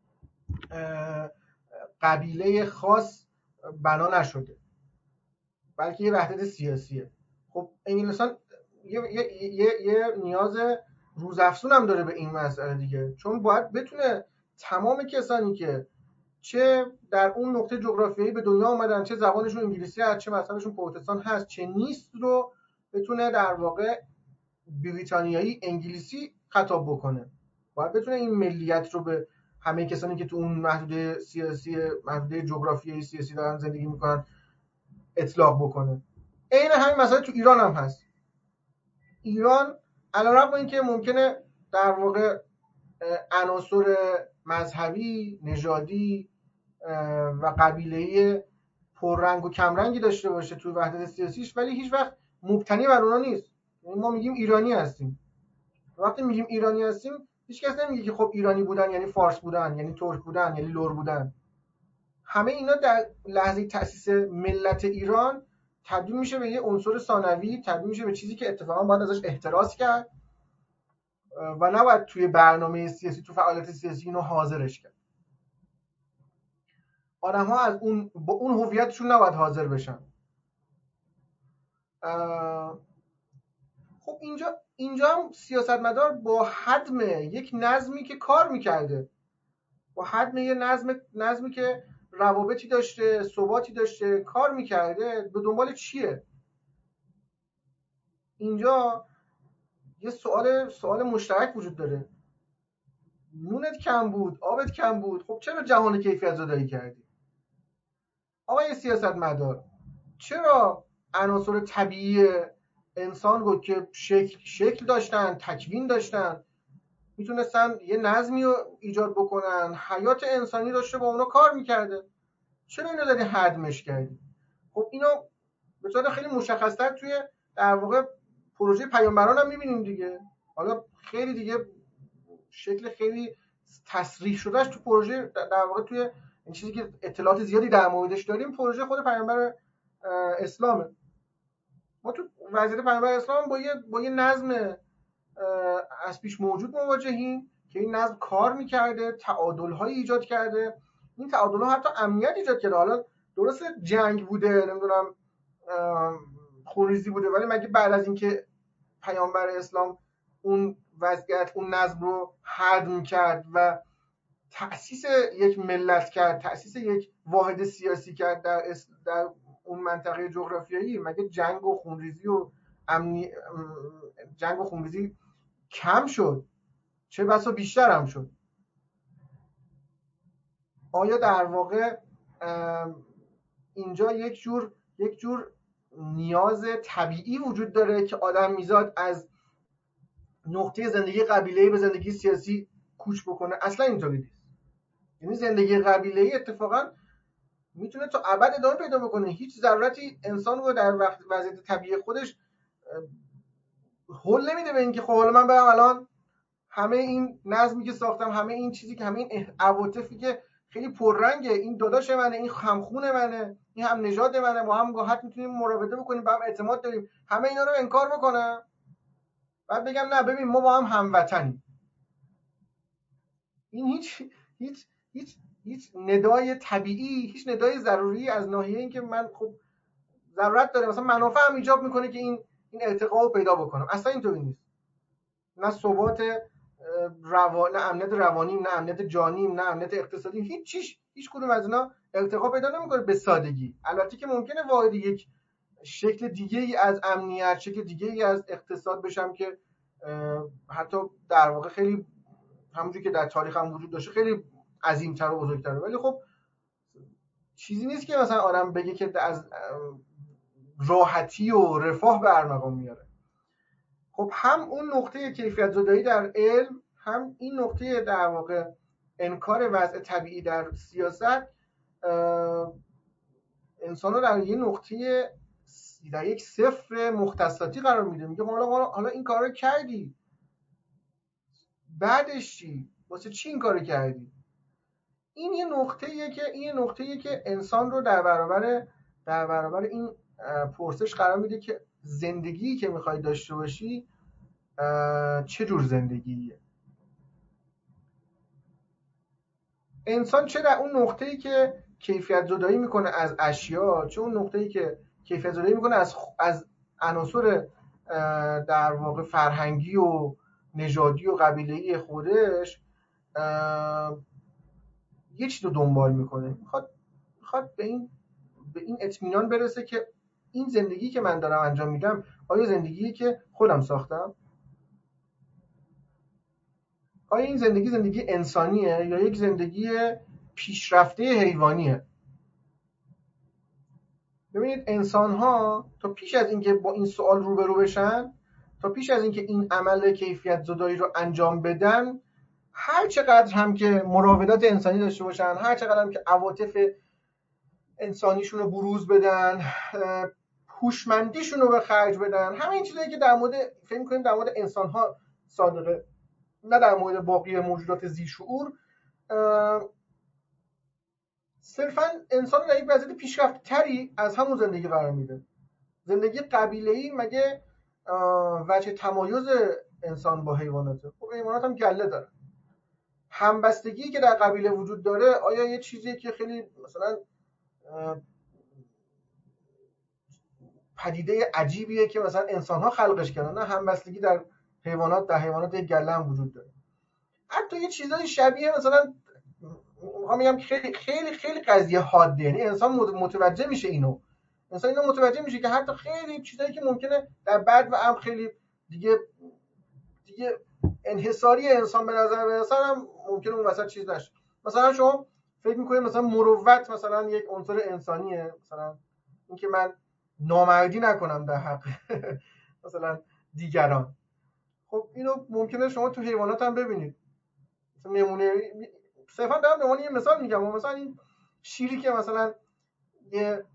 قبیله خاص بنا نشده، بلکه یه وحدت سیاسیه. خب انگلستان یه, یه،, یه،, یه نیاز روزافزون هم داره به این مسئله دیگه، چون باید بتونه تمام کسانی که چه در اون نقطه جغرافیایی به دنیا آمدن، چه زبانشون انگلیسی هست، چه مذهبشون پروتستان هست، چه نیست، رو بتونه در واقع بریتانیایی انگلیسی خطاب بکنه. باید بتونه این ملیت رو به همه کسانی که تو اون محدوده سیاسی محدوده جغرافیایی سیاسی دارن زندگی میکنن اطلاق بکنه. عین همین مسئله تو ایران هم هست. ایران علیرغم اینکه ممکنه در واقع عناصر مذهبی، نژادی و قبیله‌ای پررنگ و کمرنگی داشته باشه توی وحدت سیاسیش، ولی هیچ وقت مبتنی بر اونا نیست. یعنی ما میگیم ایرانی هستیم. وقتی میگیم ایرانی هستیم هیچ کس نمیگه که خب ایرانی بودن یعنی فارس بودن، یعنی ترک بودن، یعنی لور بودن. همه اینا در لحظه تأسیس ملت ایران تبدیل میشه به یه عنصر ثانوی، تبدیل میشه به چیزی که اتفاقا باید ازش احتراز کرد و نباید توی برنامه سیاسی، تو فعالیت سیاسی اینو حاضرش کرد. آدم ها از اون با اون هویتشون نباید حاضر بشن. خب اینجا اینجا هم سیاستمدار با حتم یک نظمی که کار میکرده، با حتم یه نظم نظمی که روابطی داشته، ثباتی داشته، کار میکرده، به دنبال چیه؟ اینجا یه سوال سوال مشترک وجود داره. نونت کم بود، آبت کم بود، خب چرا جهان کیفیت زدایی کردی؟ آقای سیاستمدار چرا عناصر طبیعی انسان رو که شکل شکل داشتن، تکوین داشتن، میتونستن یه نظمی رو ایجاد بکنن، حیات انسانی داشته با اونا کار میکرده، چرا اینو داری هدمش کردی؟ خب اینو به طور خیلی مشخص‌تر توی در واقع پروژه پیامبران هم میبینیم دیگه. حالا خیلی دیگه شکل خیلی تصریح شدهش تو پروژه در واقع توی این چیزی که اطلاعات زیادی در موردش داریم پروژه خود پیامبر اسلامه. ما تو وضعیت پیامبر اسلام با یه با یه نظم از پیش موجود مواجهیم که این نظم کار میکرده، تعادل‌های ایجاد کرده. این تعادل‌ها حتی امنیت ایجاد کرده. حالا درسته جنگ بوده، نمیدونم خونریزی بوده، ولی مگه بعد از اینکه پیامبر اسلام اون وضعیت اون نظم رو هدم کرد و تأسیس یک ملت کرد، تأسیس یک واحد سیاسی کرد در در اون منطقه جغرافیایی، مگه جنگ و خونریزی و امنی جنگ و خونریزی کم شد؟ چه بسا بیشتر هم شد. آیا در واقع اینجا یک جور یک جور نیاز طبیعی وجود داره که آدم میزاد از نقطه زندگی قبیله‌ای به زندگی سیاسی کوچ بکنه؟ اصلا اینطوری نیست. یعنی زندگی قبیله‌ای اتفاقا میتونه تا ابد ادامه پیدا بکنه. هیچ ضرورتی انسان رو در وقت وضعیت طبیعی خودش هول نمیده به اینکه خب حالا من برم الان همه این نظمی که ساختم، همه این چیزی که همه این عواطفی که خیلی پررنگه، این داداش منه، این همخون منه، این هم نژاد منه، ما هم راحت میتونیم مراوده بکنیم، با هم اعتماد داریم، همه اینا رو انکار بکنم بعد بگم نه ببین ما با هم هموطنیم. این هیچ هیچ هیچ هیچ ندای طبیعی، هیچ ندای ضروری از ناحیه این که من خب ضرورت داره مثلا منافع هم ایجاب میکنه که این این ارتقا رو پیدا بکنم. اصلا اینطوری نیست. نه ثبات روان، نه امنیت روانی، نه امنیت جانی، نه امنیت اقتصادی، هیچ چیز هیچ کدوم از اینا ارتقا پیدا نمیکنه به سادگی. البته که ممکنه واحد یک شکل دیگه ای از امنیت، شکل دیگه ای از اقتصاد بشم که حتی در واقع خیلی همونجوری که در تاریخ هم وجود داشته خیلی عظیم‌تر و بزرگتره، ولی خب چیزی نیست که مثلا آدم بگه که از راحتی و رفاه به ارمغان میاره. خب هم اون نقطه کیفیت زدایی در علم، هم این نقطه در واقع انکار وضع طبیعی در سیاست انسان رو در یه نقطه در یک صفر مختصاتی قرار میده. میگه حالا حالا این کارو کردی، بعدش چی؟ واسه چی این کارو کردی؟ این یه نقطه‌ایه که این نقطه‌ایه که انسان رو در برابر در برابر این پرسش قرار میده که زندگی که میخوای داشته باشی چه جور زندگیه؟ انسان چه در اون نقطه‌ای که کیفیت زدایی میکنه از اشیا، چه اون نقطه‌ای که کیفیت زدایی میکنه از از عناصر در واقع فرهنگی و نژادی و قبیله‌ای خودش یه چیز رو دنبال میکنه، میخواد میخواد به این به این اطمینان برسه که این زندگی که من دارم انجام میدم آیا زندگیه که خودم ساختم؟ آیا این زندگی زندگی انسانیه یا یک زندگی پیشرفته حیوانیه؟ ببینید انسان‌ها تا پیش از اینکه با این سوال روبرو بشن، تا پیش از اینکه این عمل کیفیت زدایی رو انجام بدن، هر چقدر هم که مراودات انسانی داشته باشن، هر چقدر هم که عواطف انسانیشون رو بروز بدن، هوشمندیشون رو به خرج بدن، همه این چیزایی که در مورد فکر می‌کنیم در مورد انسان‌ها صادقه، نه در مورد باقی موجودات ذی شعور، صرفاً انسان در یک وضعیت پیشرفته‌تری از همون زندگی قرار میده. زندگی قبیله‌ای مگه وجه تمایز انسان با حیواناته؟ خب حیوانات هم گله دارن. همبستگی که در قبیله وجود داره آیا یه چیزی که خیلی مثلا پدیده عجیبیه که مثلا انسان‌ها خلقش کردن؟ نه، همبستگی در حیوانات در حیوانات یک گله هم وجود داره. حتی یه چیزای شبیه مثلا میخوام بگم خیلی خیلی خیلی قضیه حاده، یعنی انسان متوجه میشه اینو انسان اینو متوجه میشه که حتی خیلی چیزایی که ممکنه در بعد و هم خیلی دیگه دیگه انحصاری انسان به نظر برسه هم ممکنه اون وسط چیز نشه. مثلا شما فکر میکنه مثلا مروت مثلا یک عنصر انسانیه، مثلا اینکه من نامردی نکنم در حق مثلا دیگران. خب اینو ممکنه شما تو حیوانات هم ببینید. مثلا نمونه صرفا دارم به عنوان یه مثال میگم، مثلا این شیری که مثلا یه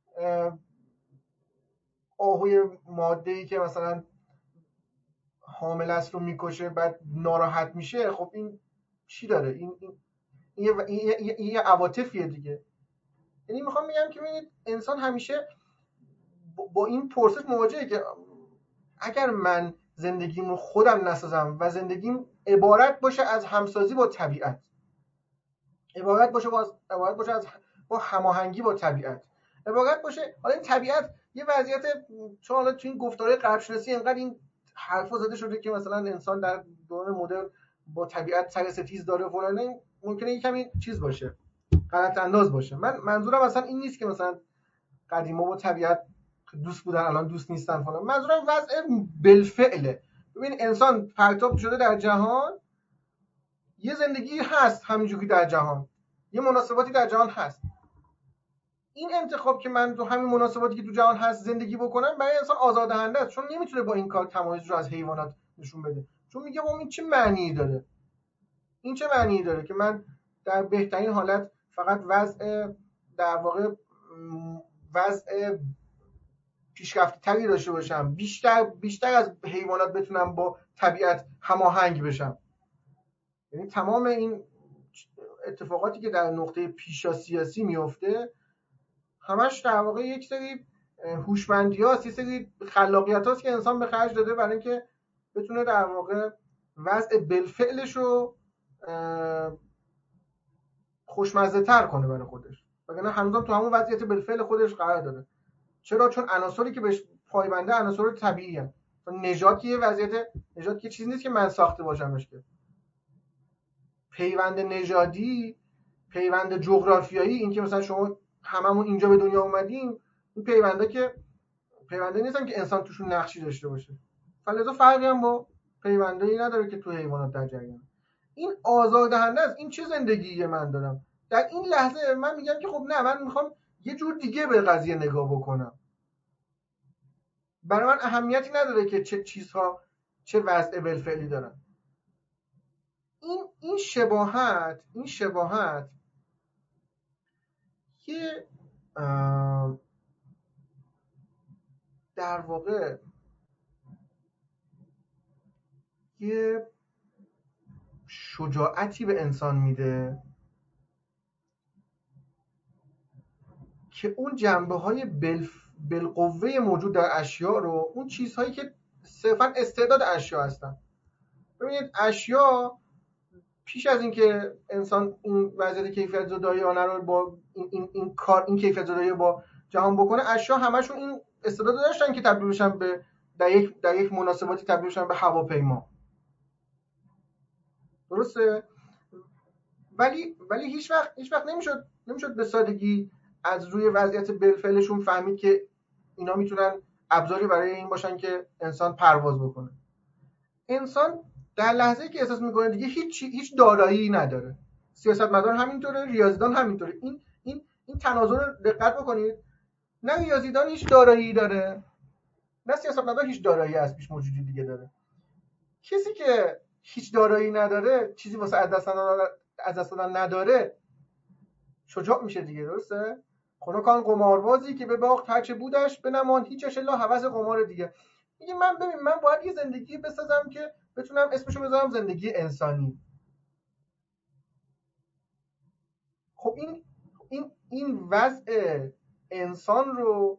آهوی ماده‌ای که مثلا حامل است رو میکشه بعد ناراحت میشه، خب این چی داره؟ این این این یه, یه, یه عواطفیه دیگه. یعنی میخوام بگم که ببینید انسان همیشه با این پرسش مواجهه که اگر من زندگیم رو خودم نسازم و زندگیم عبارت باشه از همسازی با طبیعت، عبارت باشه با عبارت باشه از با هماهنگی با طبیعت، عبارت باشه حالا این طبیعت یه وضعیت، چون حالا تو این گفتاره غرب شناسی اینقدر این حرفا زده شده که مثلا انسان در دوران مدرن با طبیعت سر ستیز داره فلان، این ممکنه یه کمی چیز باشه، غلط انداز باشه. من منظورم اصلا این نیست که مثلا قدیما با طبیعت دوست بودن الان دوست نیستن فلان، منظورم وضع بالفعله. ببین انسان پرتاب شده در جهان، یه زندگی هست همینجوری در جهان، یه مناسباتی در جهان هست. این انتخاب که من تو همین مناسباتی که تو جهان هست زندگی بکنم برای انسان آزاردهنده است، چون نمیتونه با این کار تمایز رو از حیوانات نشون بده، چون میگه با این چه معنی داره؟ این چه معنی داره که من در بهترین حالت فقط وضع در واقع وضع پیشرفته تری داشته باشم، بیشتر بیشتر از حیوانات بتونم با طبیعت هماهنگ بشم. یعنی تمام این اتفاقاتی که در نقطه پیشا سیاسی میفته همش در واقع یک سری هوشمندی‌هاست، یک سری خلاقیت‌هاست که انسان به خرج داده برای اینکه بتونه در واقع وضع بالفعلش رو خوشمزه تر کنه برای خودش، وگرنه هنوزم تو همون وضعیت بالفعل خودش قرار داره. چرا؟ چون عناصری که بهش پایبنده عناصر طبیعی هستند. نژاد یه وضعیت، نژاد که چیزی نیست که من ساخته باشمش، که پیوند نژادی، پیوند جغرافیایی، این که مثلا شما هممون اینجا به دنیا اومدیم، این پیونده که پیونده نیستن که انسان توشون نقشی داشته باشه، فلذا فرقی هم با پیوندایی نداره که تو حیوانات در جریان. این آزاردهنده است. این چه زندگیه من دارم؟ در این لحظه من میگم که خب نه، من میخوام یه جور دیگه به قضیه نگاه بکنم. برای من اهمیتی نداره که چه چیزها چه وضع بالفعلی دارن. این این شباهت این شباهت یه در واقع یه شجاعتی به انسان میده که اون جنبه‌های بالقوه موجود در اشیاء رو، اون چیزهایی که صرفاً استعداد اشیاء هستن. ببینید اشیاء پیش از اینکه انسان این وضعیت کیفیت زدایانه رو با این این این کار این کیفیت زدایی با جهان بکنه، اشیاء همشون این استعداد داشتن که تبدیل بشن به در یک در یک مناسباتی تبدیل بشن به هواپیما. درسته؟ ولی ولی هیچ وقت هیچ وقت نمیشد نمیشد به سادگی از روی وضعیت بالفعلشون فهمید که اینا میتونن ابزاری برای این باشن که انسان پرواز بکنه. انسان در لحظه‌ای که احساس میکنه دیگه هیچ هیچ دارایی نداره، سیاستمدار همینطوره، ریاضیدان همینطوره. این این این تناظر رو دقت بکنید، نه ریاضیدان هیچ دارایی داره، نه سیاستمدار هیچ دارایی از پیش موجودی دیگه داره. کسی که هیچ دارایی نداره، چیزی واسه از دست دادن از دست دادن نداره، شجاع میشه دیگه. درسته؟ خنکان قماربازی که به باغ هرچه بودش بنمان هیچش الا هوس قمار دیگه. میگه من ببین من باید یه زندگی بسازم که بتونم اسمشو بذارم زندگی انسانی. خب این این این وضع انسان رو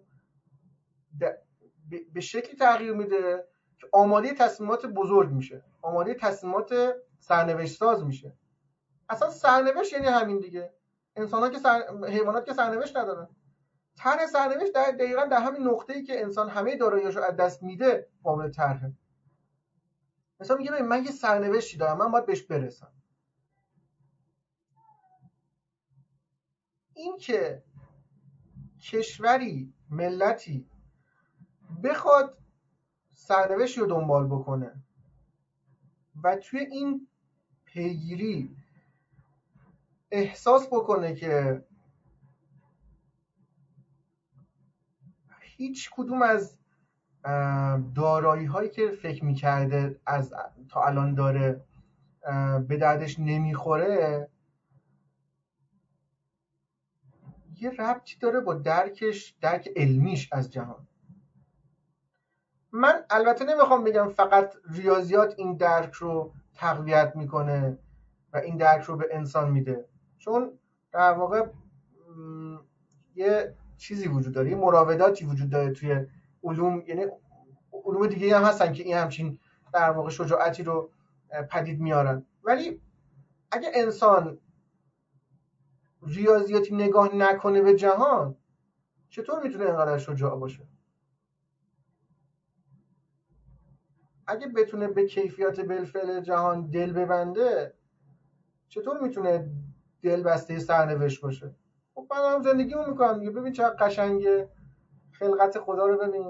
به شکلی تغییر میده که آماده تصمیمات بزرگ میشه، آماده تصمیمات سرنوشت ساز میشه. اصلا سرنوشت یعنی همین دیگه. انسان‌ها که سر... حیوانات که سرنوشت ندارن. طرح سرنوشت در دقیقاً در همین نقطه‌ای که انسان همه دارایی‌هاشو از دست میده قابل طرحه. مثلا میگه من یه سرنوشتی دارم، من باید بهش برسم. این که کشوری، ملتی بخواد سرنوشتی رو دنبال بکنه و توی این پیگیری احساس بکنه که هیچ کدوم از دارایی هایی که فکر میکرده از تا الان داره به دردش نمیخوره، یه ربطی داره با درکش درک علمیش از جهان. من البته نمیخوام بگم فقط ریاضیات این درک رو تقویت میکنه و این درک رو به انسان میده، چون در واقع یه چیزی وجود داره، یه مراوداتی وجود داره توی علوم، یعنی علوم دیگه هم هستن که این همچین در واقع شجاعتی رو پدید میارن. ولی اگه انسان ریاضیاتی نگاه نکنه به جهان، چطور میتونه اینقدر شجاع باشه؟ اگه بتونه به کیفیت بالفعل جهان دل ببنده، چطور میتونه دل بسته سرنوشت باشه؟ خب من هم زندگیمو میکنم دیگه، ببین چقدر قشنگه، خلقت خدا رو ببین،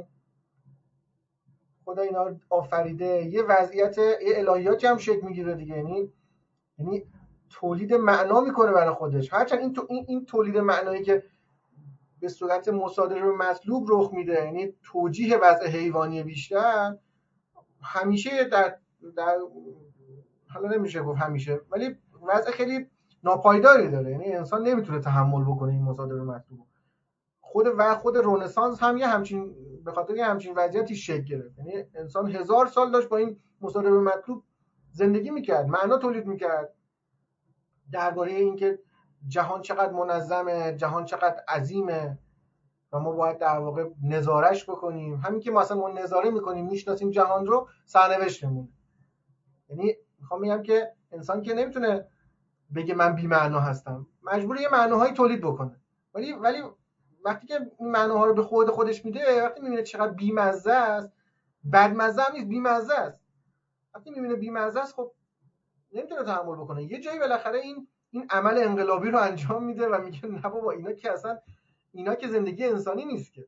خدا اینا رو آفریده، یه وضعیت یه الهیاتی هم شکل میگیره دیگه، یعنی یعنی تولید معنا میکنه برای خودش. هرچند این تو این, این تولید معنایی که به صورت مصادره به مطلوب رخ میده، یعنی توجیه وضع حیوانی بیشتر، همیشه در در حالا نمیشه گفت همیشه، ولی وضع خیلی ناپایداری داره، یعنی انسان نمیتونه تحمل بکنه این مصادره مطلوب. خود و خود رنسانس هم یه همچین به خاطر یه همچین وضعیتی شکل گرفت، یعنی انسان هزار سال داشت با این مصادره مطلوب زندگی میکرد، معنا تولید میکرد درباره اینکه جهان چقدر منظمه، جهان چقدر عظیمه و ما باید در واقع نظارش بکنیم. همین که ما اصلا ما نظاره میکنیم، میشناسیم جهان رو، سرنوشتمونه. یعنی میخوام بگم که انسان که نمیتونه بگه من بی معنا هستم، مجبوره یه معناهایی تولید بکنه. ولی ولی وقتی که این معناها رو به خود خودش میده، وقتی میبینه چقدر بی‌مزه است، بدمزه هم نیست، بی‌مزه است، وقتی میبینه بی‌مزه است، خب نمیتونه تحمل بکنه. یه جایی بالاخره این این عمل انقلابی رو انجام میده و میگه نه بابا، اینا که اصلا اینا که زندگی انسانی نیست، که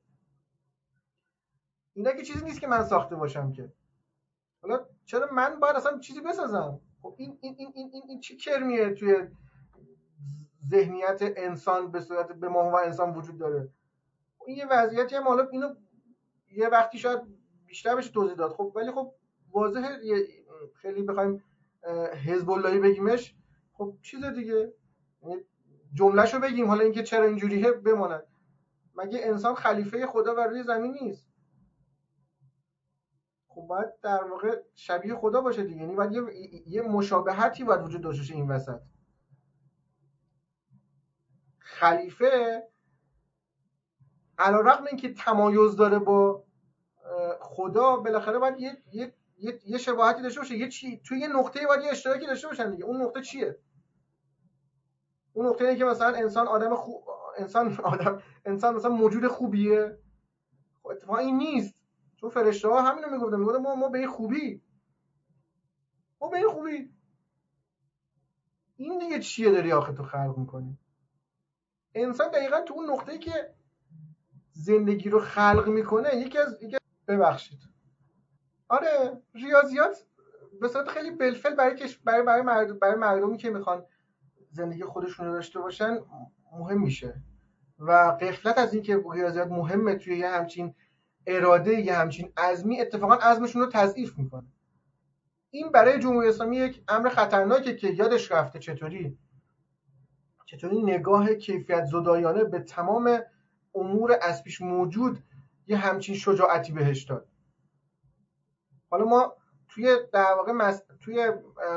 اینا که چیزی نیست که من ساخته باشم، که حالا چرا من باید اصلا چیزی بسازم؟ خب این این این این, این چی کرمیه توی ذهنیت انسان به صورت به ما و انسان وجود داره؟ این یه وضعیتی هم حالا اینو یه وقتی شاید بیشتر بشه توضیح داد، خب ولی خب واضحه، خیلی بخوایم حزب اللهی بگیمش، خب چیز دیگه، جملهشو بگیم، حالا اینکه چرا اینجوریه بماند. مگه انسان خلیفه خدا بر روی زمین نیست؟ خب باید در واقع شبیه خدا باشه دیگه، یعنی باید یه, یه مشابهتی باید وجود داشته باشه این وسط. خلیفه علیرغم اینکه تمایز داره با خدا، بالاخره باید یه یه یه, یه شباهتی داشته باشه، یه چی توی یه نقطه‌ای باید یه اشتراکی داشته باشن دیگه. اون نقطه چیه؟ اون نقطه اینه که مثلا انسان آدم خوب، انسان آدم انسان مثلا موجود خوبیه. خب اتفاقا این نیست، چون فرشته‌ها همینو میگفتن، میگفتن ما ما به این خوبی، ما به این خوبی. این دیگه چیه داری آخه تو خلق می‌کنی؟ انسان دقیقاً تو اون نقطه‌ای که زندگی رو خلق میکنه، یکی از یکی ببخشید آره، ریاضیات به صورت خیلی بالفعل برای کش... برای برای, مرد... برای مردمی که میخوان زندگی خودشون رو داشته باشن مهم میشه و غفلت از این که ریاضیات مهمه توی یه همچین اراده، یه همچین عزمی، اتفاقا عزمشون رو تضعیف میکنه. این برای جمهوری اسلامی یک امر خطرناکه که یادش رفته چطوری چطوری نگاه کیفیت زدایانه به تمام امور از پیش موجود یه همچین شجاعتی بهش داد. حالا ما توی در واقع مس... توی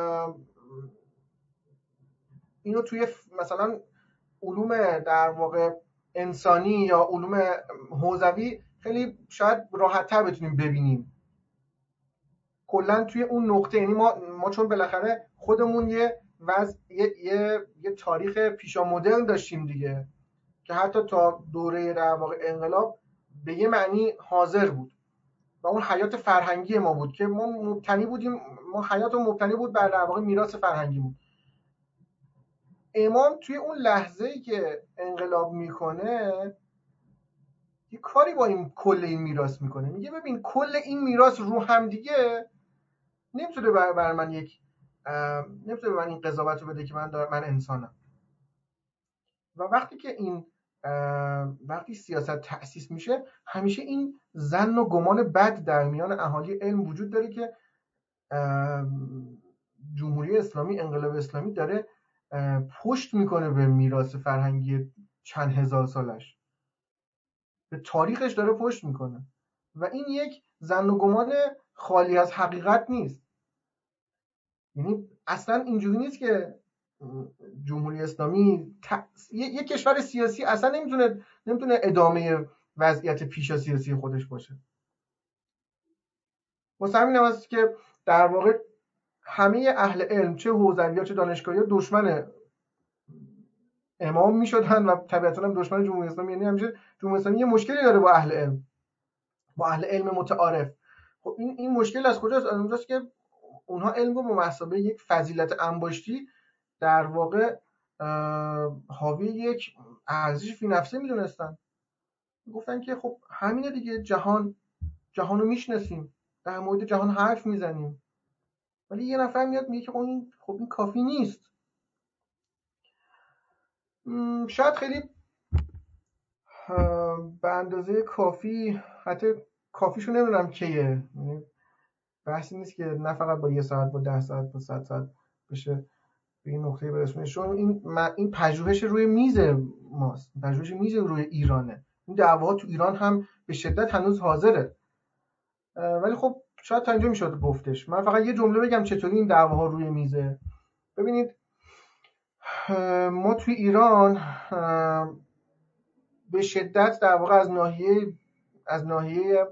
اینو توی مثلا علوم در واقع انسانی یا علوم حوزوی خیلی شاید راحت‌تر بتونیم ببینیم. کلا توی اون نقطه، یعنی ما ما چون بالاخره خودمون یه وضع یه یه, یه تاریخ پیشا مدرن داشتیم دیگه، که حتی تا دوره در واقع انقلاب به یه معنی حاضر بود و اون حیات فرهنگی ما بود که ما مبتنی بودیم، ما حیات مبتنی بود بر در واقع میراث فرهنگیمون. امام توی اون لحظه‌ای که انقلاب میکنه یه کاری با این کل این میراث میکنه، میگه ببین کل این میراث رو هم دیگه نمیتونه بر, بر من یک نمیتونه بر من این قضاوت رو بده که من دار من انسانم. و وقتی که این وقتی سیاست تأسیس میشه همیشه این ظن و گمان بد در میان اهالی علم وجود داره که جمهوری اسلامی، انقلاب اسلامی داره پشت میکنه به میراث فرهنگی چند هزار سالش، به تاریخش داره پشت میکنه و این یک ظن و گمان خالی از حقیقت نیست. یعنی اصلا اینجوری نیست که جمهوری اسلامی ت... یک کشور سیاسی اصلا نمیتونه نمیتونه ادامه وضعیت پیشا سیاسی خودش باشه. واسه همین هم هست که در واقع همه اهل علم چه حوزوی‌ها چه دانشگاهی‌ها دشمن امام میشدن و طبیعتاً هم دشمن جمهوری اسلامی. یعنی همیشه جمهوری اسلامی یه مشکلی داره با اهل علم، با اهل علم متعارف. خب این این مشکل از کجاست؟ از اونجاست که اونها علم رو به مثابه یک فضیلت انباشتی در واقع حاوی یک ارزش فی نفسه میدونستن. گفتن که خب همینه دیگه، جهان جهان رو میشناسیم، در مورد جهان حرف میزنیم، ولی یه نفر میاد میگه که این خب این کافی نیست. شاید خیلی به اندازه کافی، حتی کافیشو نمیدونم کیه، بحثی نیست که نه فقط با یه ساعت، با ده ساعت، با صد ساعت بشه به این نقطه برسونه. چون این این پژوهش روی میز ماست، پژوهش میز روی ایرانه. این دعواها تو ایران هم به شدت هنوز حاضره، ولی خب شاید تا اینجا میشد گفتش. من فقط یه جمله بگم چطوری این دعواها روی میزه. ببینید ما تو ایران به شدت در واقع از ناحیه از ناحیه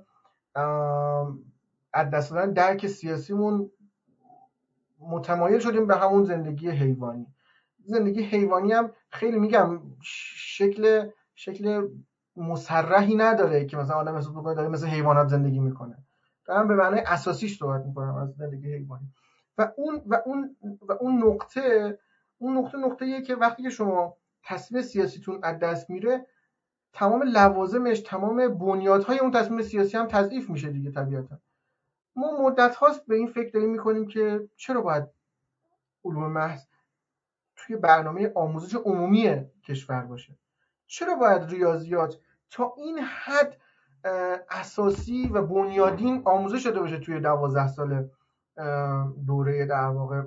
از دست دادن درک سیاسیمون متمایل شدیم به همون زندگی حیوانی. زندگی حیوانی هم خیلی میگم شکل شکل مصرحی نداره که مثلا آدم احساس بکنه داره مثل حیوانات زندگی میکنه. دارم به معنای اساسیش صحبت میکنم از زندگی حیوانی. و اون و اون و اون نقطه اون نقطه نقطه‌ایه که وقتی که شما تصمیم سیاسیتون از دست میره، تمام لوازمش، تمام بنیادهای اون تصمیم سیاسی هم تضعیف میشه دیگه. طبیعتا ما مدت هاست به این فکر داریم میکنیم که چرا باید علوم محض توی برنامه آموزش عمومی کشور باشه، چرا باید ریاضیات تا این حد اساسی و بنیادین آموزش شده باشه توی دوازده سال دوره در واقع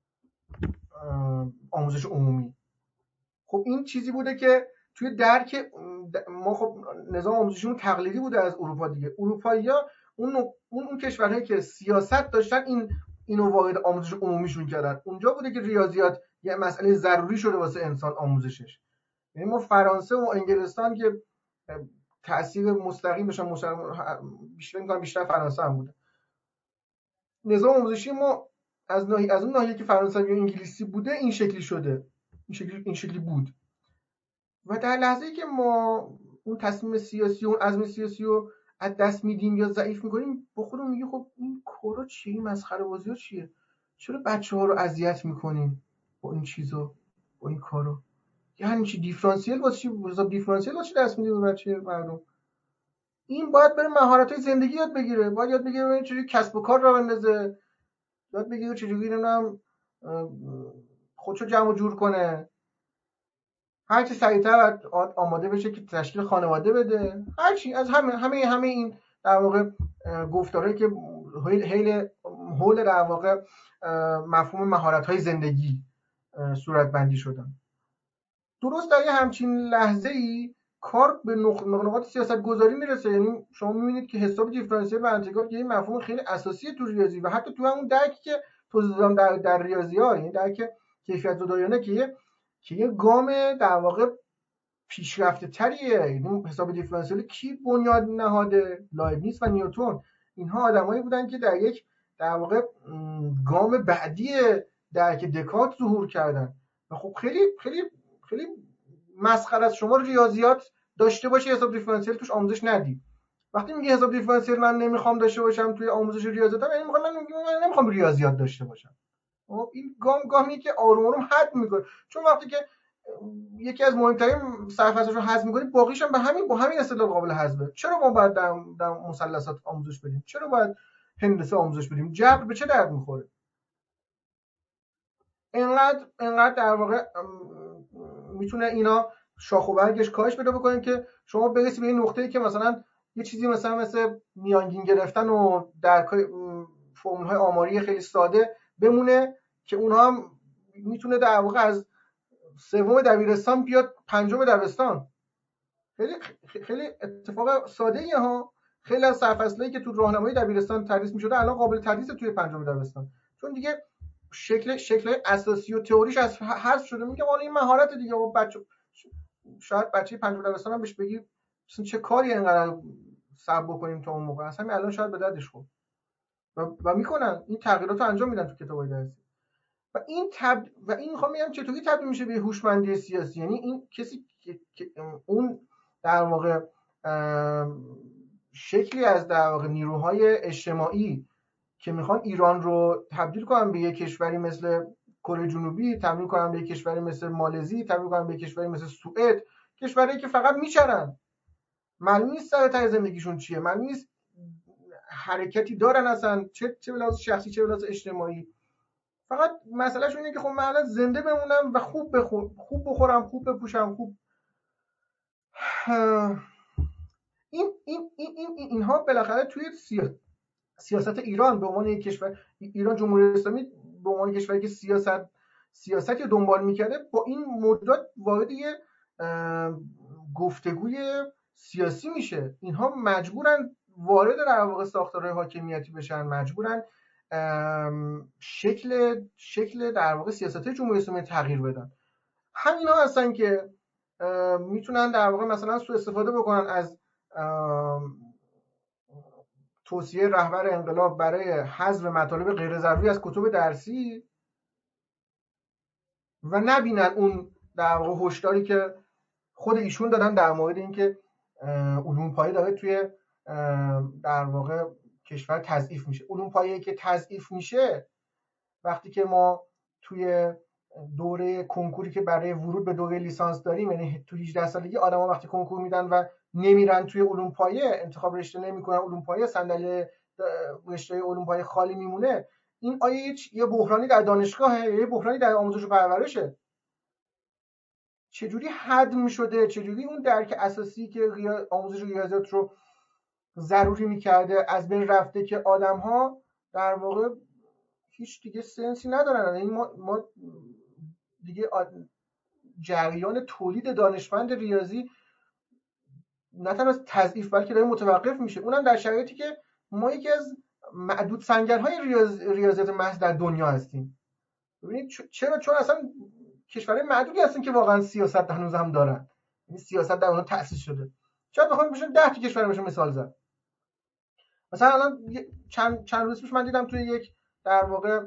آموزش عمومی. خب این چیزی بوده که توی درک ما، خب نظام آموزشیمون تقلیدی بوده از اروپا دیگه. اروپایی‌ها اون اون اون کشورهایی که سیاست داشتن این اینو وارد آموزش عمومیشون کردن. اونجا بوده که ریاضیات یه مسئله ضروری شده واسه انسان آموزشش. یعنی ما فرانسه و انگلستان که تأثیر مستقیم داشتن، بیشتر میگم بیشتر فرانسه هم بوده. نظام آموزشی ما از ناحیه از اون ناحیه که فرانسوی و انگلیسی بوده این شکلی شده، این شکلی این شکلی بود. و در لحظه‌ای که ما اون تصمیم سیاسی و اون عزم سیاسی رو از دست میدیم یا ضعیف میکنیم، با خودمون میگیم خب این کارا چیه، این مسخره بازی‌ها چیه، چرا بچه‌ها رو اذیت میکنیم با این چیزا، با این کارا. یعنی چی دیفرانسیل واسه چی، حساب دیفرانسیل واسه دست میدیم به بچه مردم؟ این باید بره مهارت‌های زندگی یاد بگیره، باید یاد بگیره چجوری کسب و کار راه بندازه، یاد بگیره چجوری نمیدونم خودشو جمع و جور کنه، هر چی سریعتر آماده بشه که تشکیل خانواده بده، هر چی از همه همه همه این در واقع گفتارهایی که حول حول در واقع مفهوم مهارت‌های زندگی صورت بندی شدن. درست در یه همچین لحظه‌ای کار به نقاط سیاست گذاری میرسه. یعنی شما میبینید که حساب دیفرانسیل و انتگرال یه مفهوم خیلی اساسیه تو ریاضی و حتی تو همون درکی که توضیح دادم در در ریاضی‌ها، یعنی درک کیفیت زدایانه که که یه گام در واقع پیشرفته تریه. یعنی حساب دیفرانسیل کی بنیاد نهاده؟ لایبنیتس و نیوتن. اینها آدمایی بودن که در یک در واقع گام بعدی درک دکارت ظهور کردن. و خب خیلی خیلی خیلی مسخره است شما ریاضیات داشته باشی حساب دیفرانسیل توش آموزش ندی. وقتی میگه حساب دیفرانسیل من نمیخوام داشته باشم توی آموزش ریاضیات، یعنی میخوام من, من نمیخوام ریاضیات داشته باشم. خب این گام گامی که آروم آروم حد میکنه، چون وقتی که یکی از مهمترین صرف رو حذف می‌کنی باقیش هم به همین با همین استدلال قابل حذفه. چرا ما باید در, در مثلثات آموزش بدیم؟ چرا باید هندسه آموزش بدیم؟ جبر به چه درد میخوره؟ اینقدر اینقدر در واقع میتونه اینا شاخ و برگش کاهش پیدا بکنه که شما برسید به این نقطه‌ای که مثلا یه چیزی مثلا مثل میانگین گرفتن و درکای فرمول‌های آماری خیلی ساده بمونه که اونها هم میتونه در واقع از سوم دبیرستان بیاد پنجم دبستان. خیلی خیلی اتفاق ساده ایه ها. خیلی از سرفصلایی که تو راهنمای دبیرستان تدریس می‌شده الان قابل تدریس توی پنجم دبستان، چون دیگه شکل شکل اساسی و تئوریش از حذف شده. میگم حالا این مهارت دیگه و بچه شاید بچه پنجم دبستان هم بهش بگی چه کاری اینقدر صبر بکنیم تا اون موقع، اصلا الان شاید به دردش خورد و, و میکنن این تغییرات رو انجام میدن تو کتابای درسی. و این تب... و این میخوام بگم چطوری تبدیل میشه به هوشمندی سیاسی. یعنی این کسی که اون در واقع شکلی از در واقع نیروهای اجتماعی که میخوان ایران رو تبدیل کنن به یک کشوری مثل کره جنوبی، تبدیل کنن به یک کشوری مثل مالزی، تبدیل کنن به یک کشوری مثل سوئد، کشوری که فقط میچرن، معلوم نیست سر ته زندگیشون چیه، معلوم نیست حرکتی دارن اصلا، چه چه به لحاظ شخصی چه به لحاظ اجتماعی. فقط مسئلهش اینه که خب من الان زنده بمونم و خوب بخور، خوب بخورم، خوب بپوشم، خوب این این این این اینها بالاخره توی سیاست ایران به عنوان یک کشور، ایران جمهوری اسلامی به عنوان کشوری که سیاست سیاستی دنبال میکرده، با این موجودات وارد یه گفتگوی سیاسی میشه. اینها مجبورن وارد در واقع ساختارهای حاکمیتی بشن، مجبورن شکل شکل در واقع سیاست‌های جمهوری اسلامی تغییر بدن. همینا هستن که میتونن در واقع مثلا سوء استفاده بکنن از توصیه رهبر انقلاب برای حذف مطالب غیر ضروری از کتب درسی و نبینن اون در واقع هشداری که خود ایشون دادن در مورد اینکه علوم پایه داره توی در واقع کشور تضعیف میشه. علوم پایه‌ای که تضعیف میشه وقتی که ما توی دوره کنکوری که برای ورود به دوره لیسانس داریم، یعنی تو هجده سالگی آدما وقتی کنکور میدن و نمیرن توی علوم پایه، انتخاب رشته نمیکنن علوم پایه، صندلی رشته علوم پایه خالی میمونه، این آیا یه بحرانی در دانشگاهه یا یه بحرانی در آموزش و پرورشه؟ چجوری هدم شده؟ چجوری اون درک اساسی که آموزش ریاضیات رو ضروری میکرده از بین رفته که آدم‌ها در واقع هیچ دیگه سنسی ندارن؟ یعنی ما ما دیگه جریان تولید دانشمند ریاضی نه تنها تضعیف بلکه داره متوقف میشه، اونم در شرایطی که ما یکی از معدود سنگرهای ریاض... ریاضیات محض در دنیا هستیم. ببینید چرا؟ چون اصلا کشورهای معدودی هستن که واقعا سیاست هنوز هم دارن، یعنی سیاست در اونها تأسیس شده. شاید بخوام بشه ده تا کشور میشه مثال زد. مثلا الان چند چند روز پیش من دیدم توی یک در واقع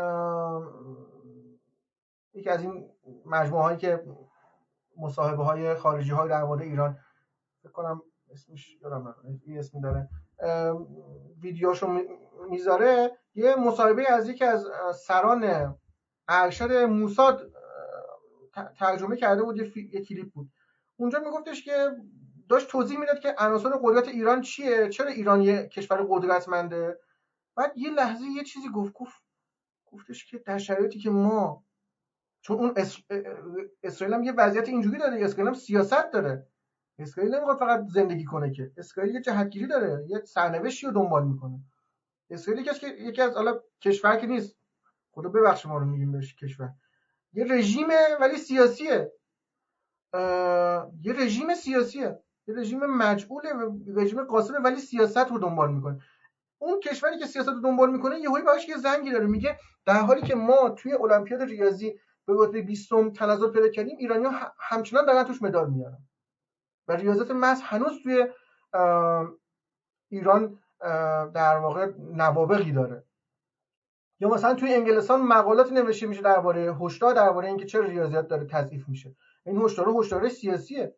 یکی از این مجموعه هایی که مصاحبه های خارجی های در مورد ایران، فکر کنم اسمش یادم نمیاد این اسمی داره، ویدیوشو میذاره، یه مصاحبه از یکی از سران ارشد موساد ترجمه کرده بود، یه کلیپ بود. اونجا میگفتش که داشت توضیح میداد که عناصر قدرت ایران چیه، چرا ایران یه کشور قدرتمنده. بعد یه لحظه یه چیزی گفت گفت گفتش که در شرایطی که ما، چون اون اسرائیل هم یه وضعیت اینجوری داره، اسرائیل هم سیاست داره، اسرائیل نمیخواد فقط زندگی کنه که اسرائیل یه جهتگیری داره، یه سرنوشتی رو دنبال میکنه. اسرائیل که یکی از حالا کشور که نیست، خدا ببخشه ما رو میگیم بهش کشور، یه رژیمه ولی سیاسیه، یه رژیم سیاسیه، یه رژیم مجعوله، رژیم قاسمه ولی سیاست رو دنبال میکنه. اون کشوری که سیاست رو دنبال میکنه یهویی براش یه زنگی داره، میگه در حالی که ما توی المپیاد ریاضی به رتبه بیستم تنزل پیدا کردیم، ایرانی‌ها همچنان دارن توش مدال میارن و ریاضت محض هنوز توی ایران در واقع نوابغی داره. یا مثلا توی انگلستان مقالاتی نوشته میشه درباره هشدار درباره اینکه چرا ریاضیات داره تضعیف میشه. این هشدار هشدار سیاسیه.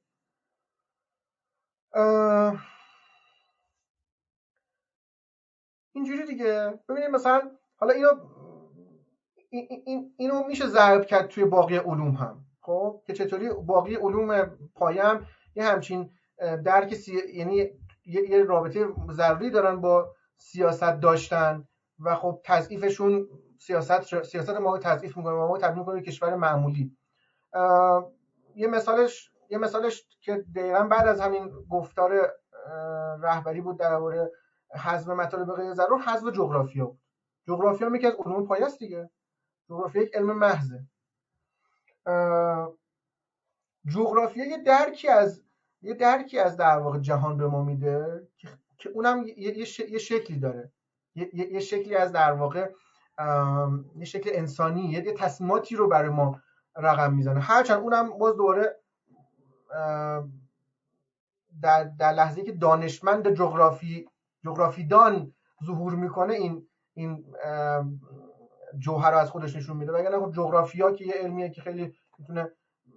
اینجوری دیگه. ببینید مثلا حالا اینو این این اینو میشه ضرب کرد توی باقی علوم هم، خب که چطوری باقی علوم پایه هم یه همچین درک سی... یعنی یه, یه رابطه ضروری دارن با سیاست داشتن و خب تضعیفشون سیاست سیاست ما رو تضعیف میکنه و ما تبدیل میکنه به کشور معمولی. یه مثالش یه مثالش که دقیقاً بعد از همین گفتار رهبری بود درباره حذف مطالب غیر ضرور، حذف جغرافیا بود. جغرافیا هم یکی از علوم پایه است دیگه. جغرافیا یک علم محضه. جغرافیا یه درکی از یه درکی از در واقع جهان به ما میده که اونم یه, یه, ش... یه شکلی داره، یه... یه شکلی از در واقع یه شکل انسانی، یه تصمیماتی رو برای ما رقم میزنه. هرچند اونم باز دوباره در, در لحظه‌ای که دانشمند جغرافی جغرافیدان ظهور میکنه این این جوهر رو از خودش نشون میده. وگرنه خب جغرافیا که یه علمیه که خیلی میتونه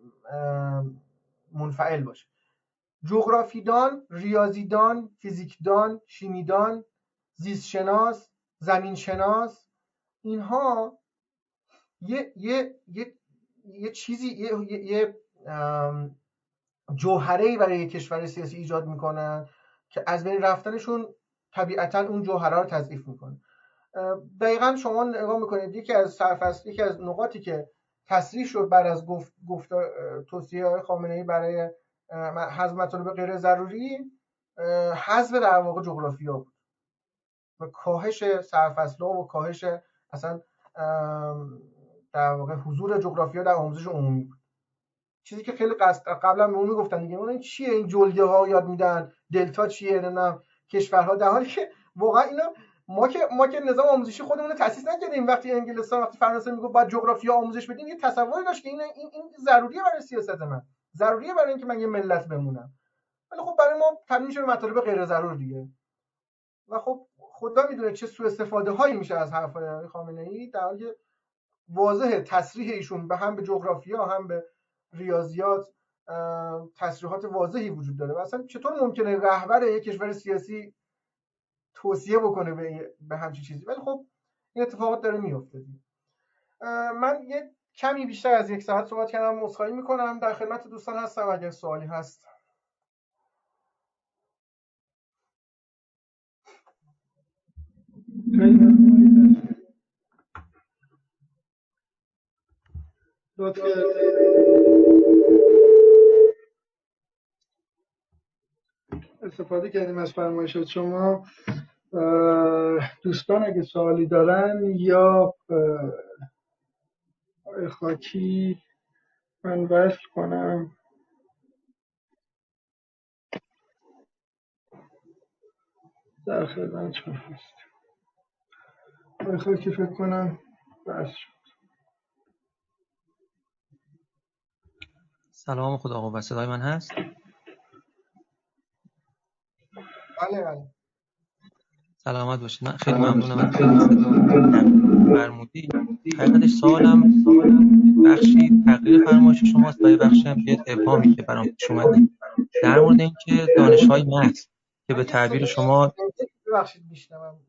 منفعل باشه. جغرافیدان، ریاضیدان، فیزیکدان، شیمیدان، زیستشناس، زمینشناس، اینها یه یه یه یه چیزی یه یه جوهره‌ای برای یک کشور سیاسی ایجاد میکنن که از بین رفتنشون طبیعتاً اون جوهره رو تضعیف میکنه. دقیقاً شما نگاه میکنید یکی از سرفصل یکی از نقاطی که تصریح شد بعد از گفت گفت توصیه خامنه‌ای برای حذف مطالب غیر ضروری، حذف در واقع جغرافیا بود و کاهش سرفصل‌ها و کاهش اصلا در واقع حضور جغرافیا در آموزش عمومی بود. چیزی که خیلی قبلا به اون میگفتن دیگه، اون چیه این جلگه ها یاد میدن، دلتا چیه، نمیدونم کشورها، در حالی که واقعا اینا ما که ما که نظام آموزشی خودمون رو تأسیس نکردیم. وقتی انگلستان وقتی فرانسه میگه باید جغرافیا آموزش بدیم، یه تصوری داشت که این این این ضروریه برای سیاست من، ضروریه برای اینکه من یه ملت بمونم. ولی خب برای ما تبدیل میشه به مطالب غیر ضرور دیگه. و خب خدا میدونه چه سوء استفاده هایی میشه از حرفای خامنه‌ای، در حالی که واضحه تصریح ایشون به هم به جغرافیا هم به ریاضیات تصریحات واضحی وجود داره. و اصلا چطور ممکنه رهبر یک کشور سیاسی توصیه بکنه به به همچین چیزی؟ ولی خب این اتفاقات داره میفته. من یه کمی بیشتر از یک ساعت صحبت کردم، عذرخواهی میکنم. در خدمت دوستان هستم اگر سوالی هست. استفاده کردیم از فرمایشات شما. دوستان اگه سوالی دارن یا خاکی من وصل کنم. در خدمتتون هست. خاکی فکر کنم وصل شد. سلام خدا آقا، صدای من هست؟ بله بله. سلامت باشید. خیلی ممنونم از فرمودی. حقیقتش سوالم بخشی تقریر فرمایش شماست و یه بخشی هم که ابهامی که برام پیش اومده در مورد اینکه دانش‌های محض که به تعبیر شما ببخشید میشنوم.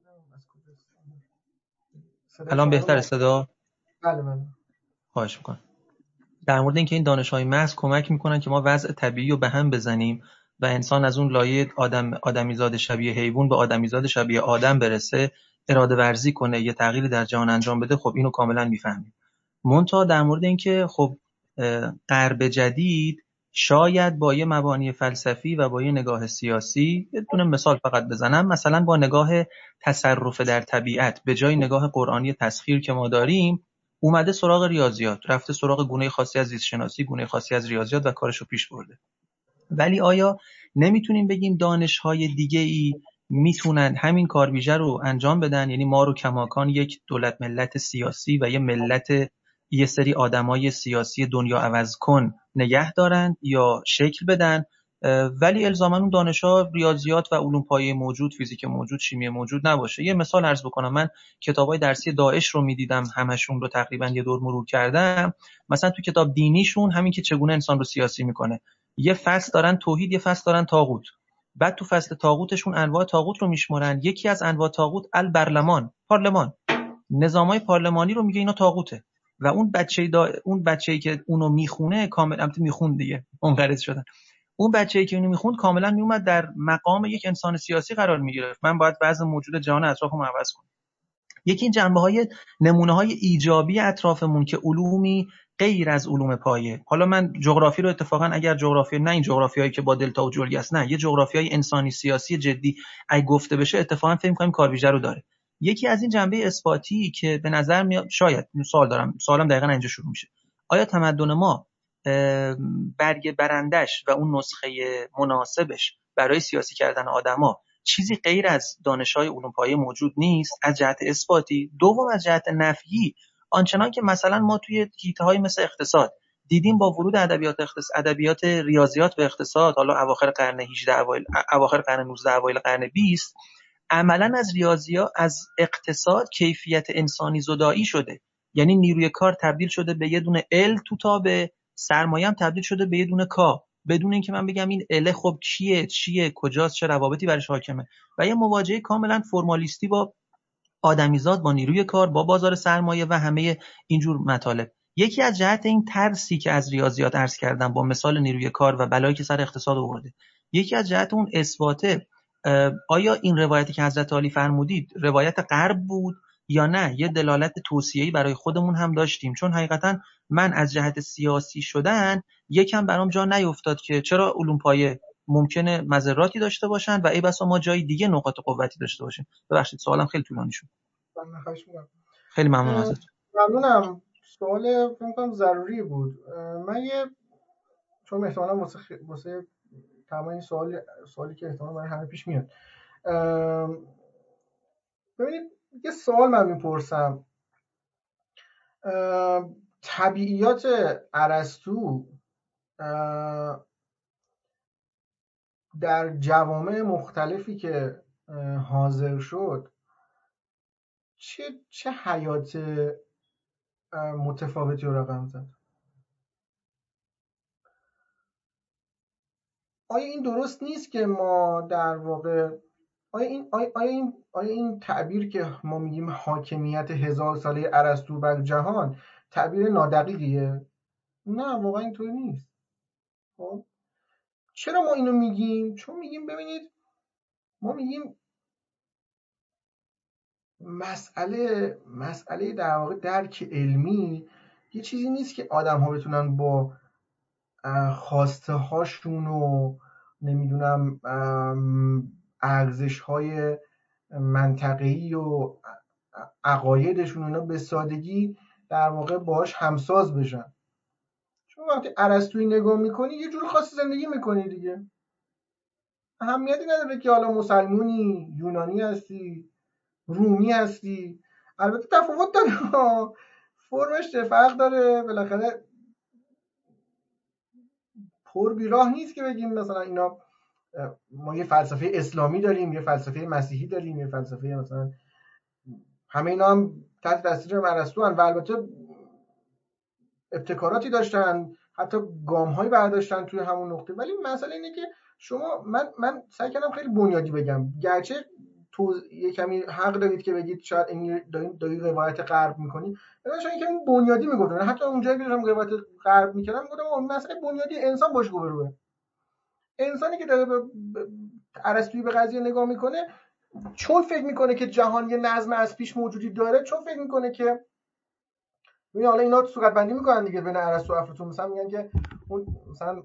الان بهتره صدا؟ بله بله. خواهش می‌کنم. در مورد اینکه این دانش‌های محض کمک می‌کنن که ما وضع طبیعی رو به هم بزنیم و انسان از اون لایه آدم آدمیزاد شبیه حیوان به آدمیزاد شبیه آدم برسه، اراده ورزی کنه، یه تغییری در جهان انجام بده، خب اینو کاملا میفهمیم. منتها در مورد اینکه خب غرب جدید شاید با یه مبانی فلسفی و با یه نگاه سیاسی، یه دونه مثال فقط بزنم، مثلا با نگاه تصرف در طبیعت به جای نگاه قرآنی تسخیر که ما داریم، اومده سراغ ریاضیات، رفته سراغ گونه خاصی از زیست شناسی، گونه خاصی از ریاضیات و کارشو پیش برده. ولی آیا نمیتونیم بگیم دانش‌های دیگه‌ای میتونن همین کار ویژه رو انجام بدن؟ یعنی ما رو کماکان یک دولت ملت سیاسی و یه ملت یه سری آدمای سیاسی دنیا عوض کن نگه دارن یا شکل بدن، ولی الزاماً اون دانش‌ها ریاضیات و علوم پایه موجود، فیزیک موجود، شیمی موجود نباشه. یه مثال عرض بکنم، من کتابای درسی داعش رو میدیدم، همشون رو تقریبا یه دور مرور کردم. مثلا تو کتاب دینیشون همین که چگونه انسان رو سیاسی میکنه، یه فصل دارن توحید، یه فصل دارن طاغوت. بعد تو فصل طاغوتشون انواع طاغوت رو میشمرن. یکی از انواع طاغوت البرلمان، پارلمان، نظامای پارلمانی رو میگه اینا طاغوته. و اون بچه‌ای دا... اون بچه‌ای که اونو میخونه کاملا البته میخوند دیگه، منقرض شدن. اون بچه‌ای که اونو میخوند کاملا میومد در مقام یک انسان سیاسی قرار میگرفت. من باید وضع موجود جهان اطرافم عوض کنم. یکی این جنبه‌های نمونه‌های ایجابی اطرافمون که علومی غیر از علوم پایه. حالا من جغرافی رو اتفاقا اگر جغرافی نه این جغرافیایی که با دلتا و جلگی است، نه یه جغرافیای انسانی سیاسی جدی اگه گفته بشه اتفاقا فکر می‌کنم کارویژه رو داره. یکی از این جنبه اثباتی که به نظر میاد، شاید سوال دارم، سوالم دقیقاً اینجا شروع میشه، آیا تمدن ما برگ برندش و اون نسخه مناسبش برای سیاسی کردن آدما چیزی غیر از دانش‌های علوم پایه موجود نیست از جهت اثباتی؟ دوم از جهت نفیی، آنچنان که مثلا ما توی حیطه‌های مثل اقتصاد دیدیم با ورود ادبیات اختص... ادبیات ریاضیات به اقتصاد، حالا اواخر قرن هجدهم اوایل اواخر قرن نوزدهم اوایل قرن بیست، عملاً از ریاضیات از اقتصاد کیفیت انسانی زدایی شده. یعنی نیروی کار تبدیل شده به یه دونه ال تو تابع، سرمایه هم تبدیل شده به یه دونه کا، بدون اینکه من بگم این ال خب کیه، چیه، کجاست، چه روابطی برش حاکمه، و یه مواجهه کاملا فرمالیستی با آدمیزاد، با نیروی کار، با بازار سرمایه و همه اینجور مطالب. یکی از جهت این ترسی که از ریاضیات عرض کردم با مثال نیروی کار و بلایی که سر اقتصاد آورده، یکی از جهت اون اثباته. آیا این روایتی که حضرت علی فرمودید روایت غرب بود یا نه یه دلالت توصیه‌ای برای خودمون هم داشتیم؟ چون حقیقتا من از جهت سیاسی شدن یکم برام جا نیفتاد که چرا علوم پایه ممکنه مضراتی داشته باشن و ای بسا ما جای دیگه نقاط قوتی داشته باشیم. ببخشید سوالم خیلی طولانی شد. من خواهش می‌کنم. خیلی ممنون ازت. ممنونم. سوال فکر کنم ضروری بود. من یه چون احتمالاً واسه خ... واسه تمام سوال سوالی که احتمالاً برای همه پیش میاد. ببینید یه سوال من میپرسم، طبیعیات ارسطو در جوامع مختلفی که حاضر شد چه چه حیات متفاوتی رو رقم زد؟ آیا این درست نیست که ما در واقع آیا این آیا, آیا این آیا این تعبیر که ما میگیم حاکمیت هزار ساله ارسطو بر جهان تعبیر نادقیقیه؟ نه واقعا اینطوری نیست. خب چرا ما اینو میگیم؟ چون میگیم ببینید ما میگیم مسئله مسئله در واقع درک علمی یه چیزی نیست که آدم ها بتونن با خواسته هاشون و نمیدونم ارزش های منطقه‌ای و عقایدشون اینا به سادگی در واقع باهاش همساز بشن. چون وقتی ارسطویی نگاه میکنی یه جور خاصی زندگی میکنی دیگه، اهمیتی نداره که حالا مسلمونی، یونانی هستی، رومی هستی. البته تفاوت داره، فرمش فرق داره، بالاخره پر بیراه نیست که بگیم مثلا اینا ما یه فلسفه اسلامی داریم، یه فلسفه مسیحی داریم، یه فلسفه مثلا همه اینا هم تحت تاثیر ارسطو ان و البته ابتکاراتی داشتن، حتی گام‌هایی برداشتن توی همون نقطه. ولی مسئله اینه که شما من من سعی کردم خیلی بنیادی بگم، گرچه تو یه کمی حق دارید که بگید شاید این دارید دارید روایت غرب می‌کنید، ولی شاید یه کمی بنیادی میگفتم، حتی اونجایی که داشتم روایت غرب می‌کردم گفتم اون مسئله بنیادی انسان باش روبروه. انسانی که داره به ارسطویی به قضیه نگاه میکنه چون فکر میکنه که جهان یه نظم از پیش موجودی داره، چون فکر میکنه که ببین حالا اینا صورت بندی میکنن دیگه بین ارسطو و افلاطون، مثلا میگن که اون مثلا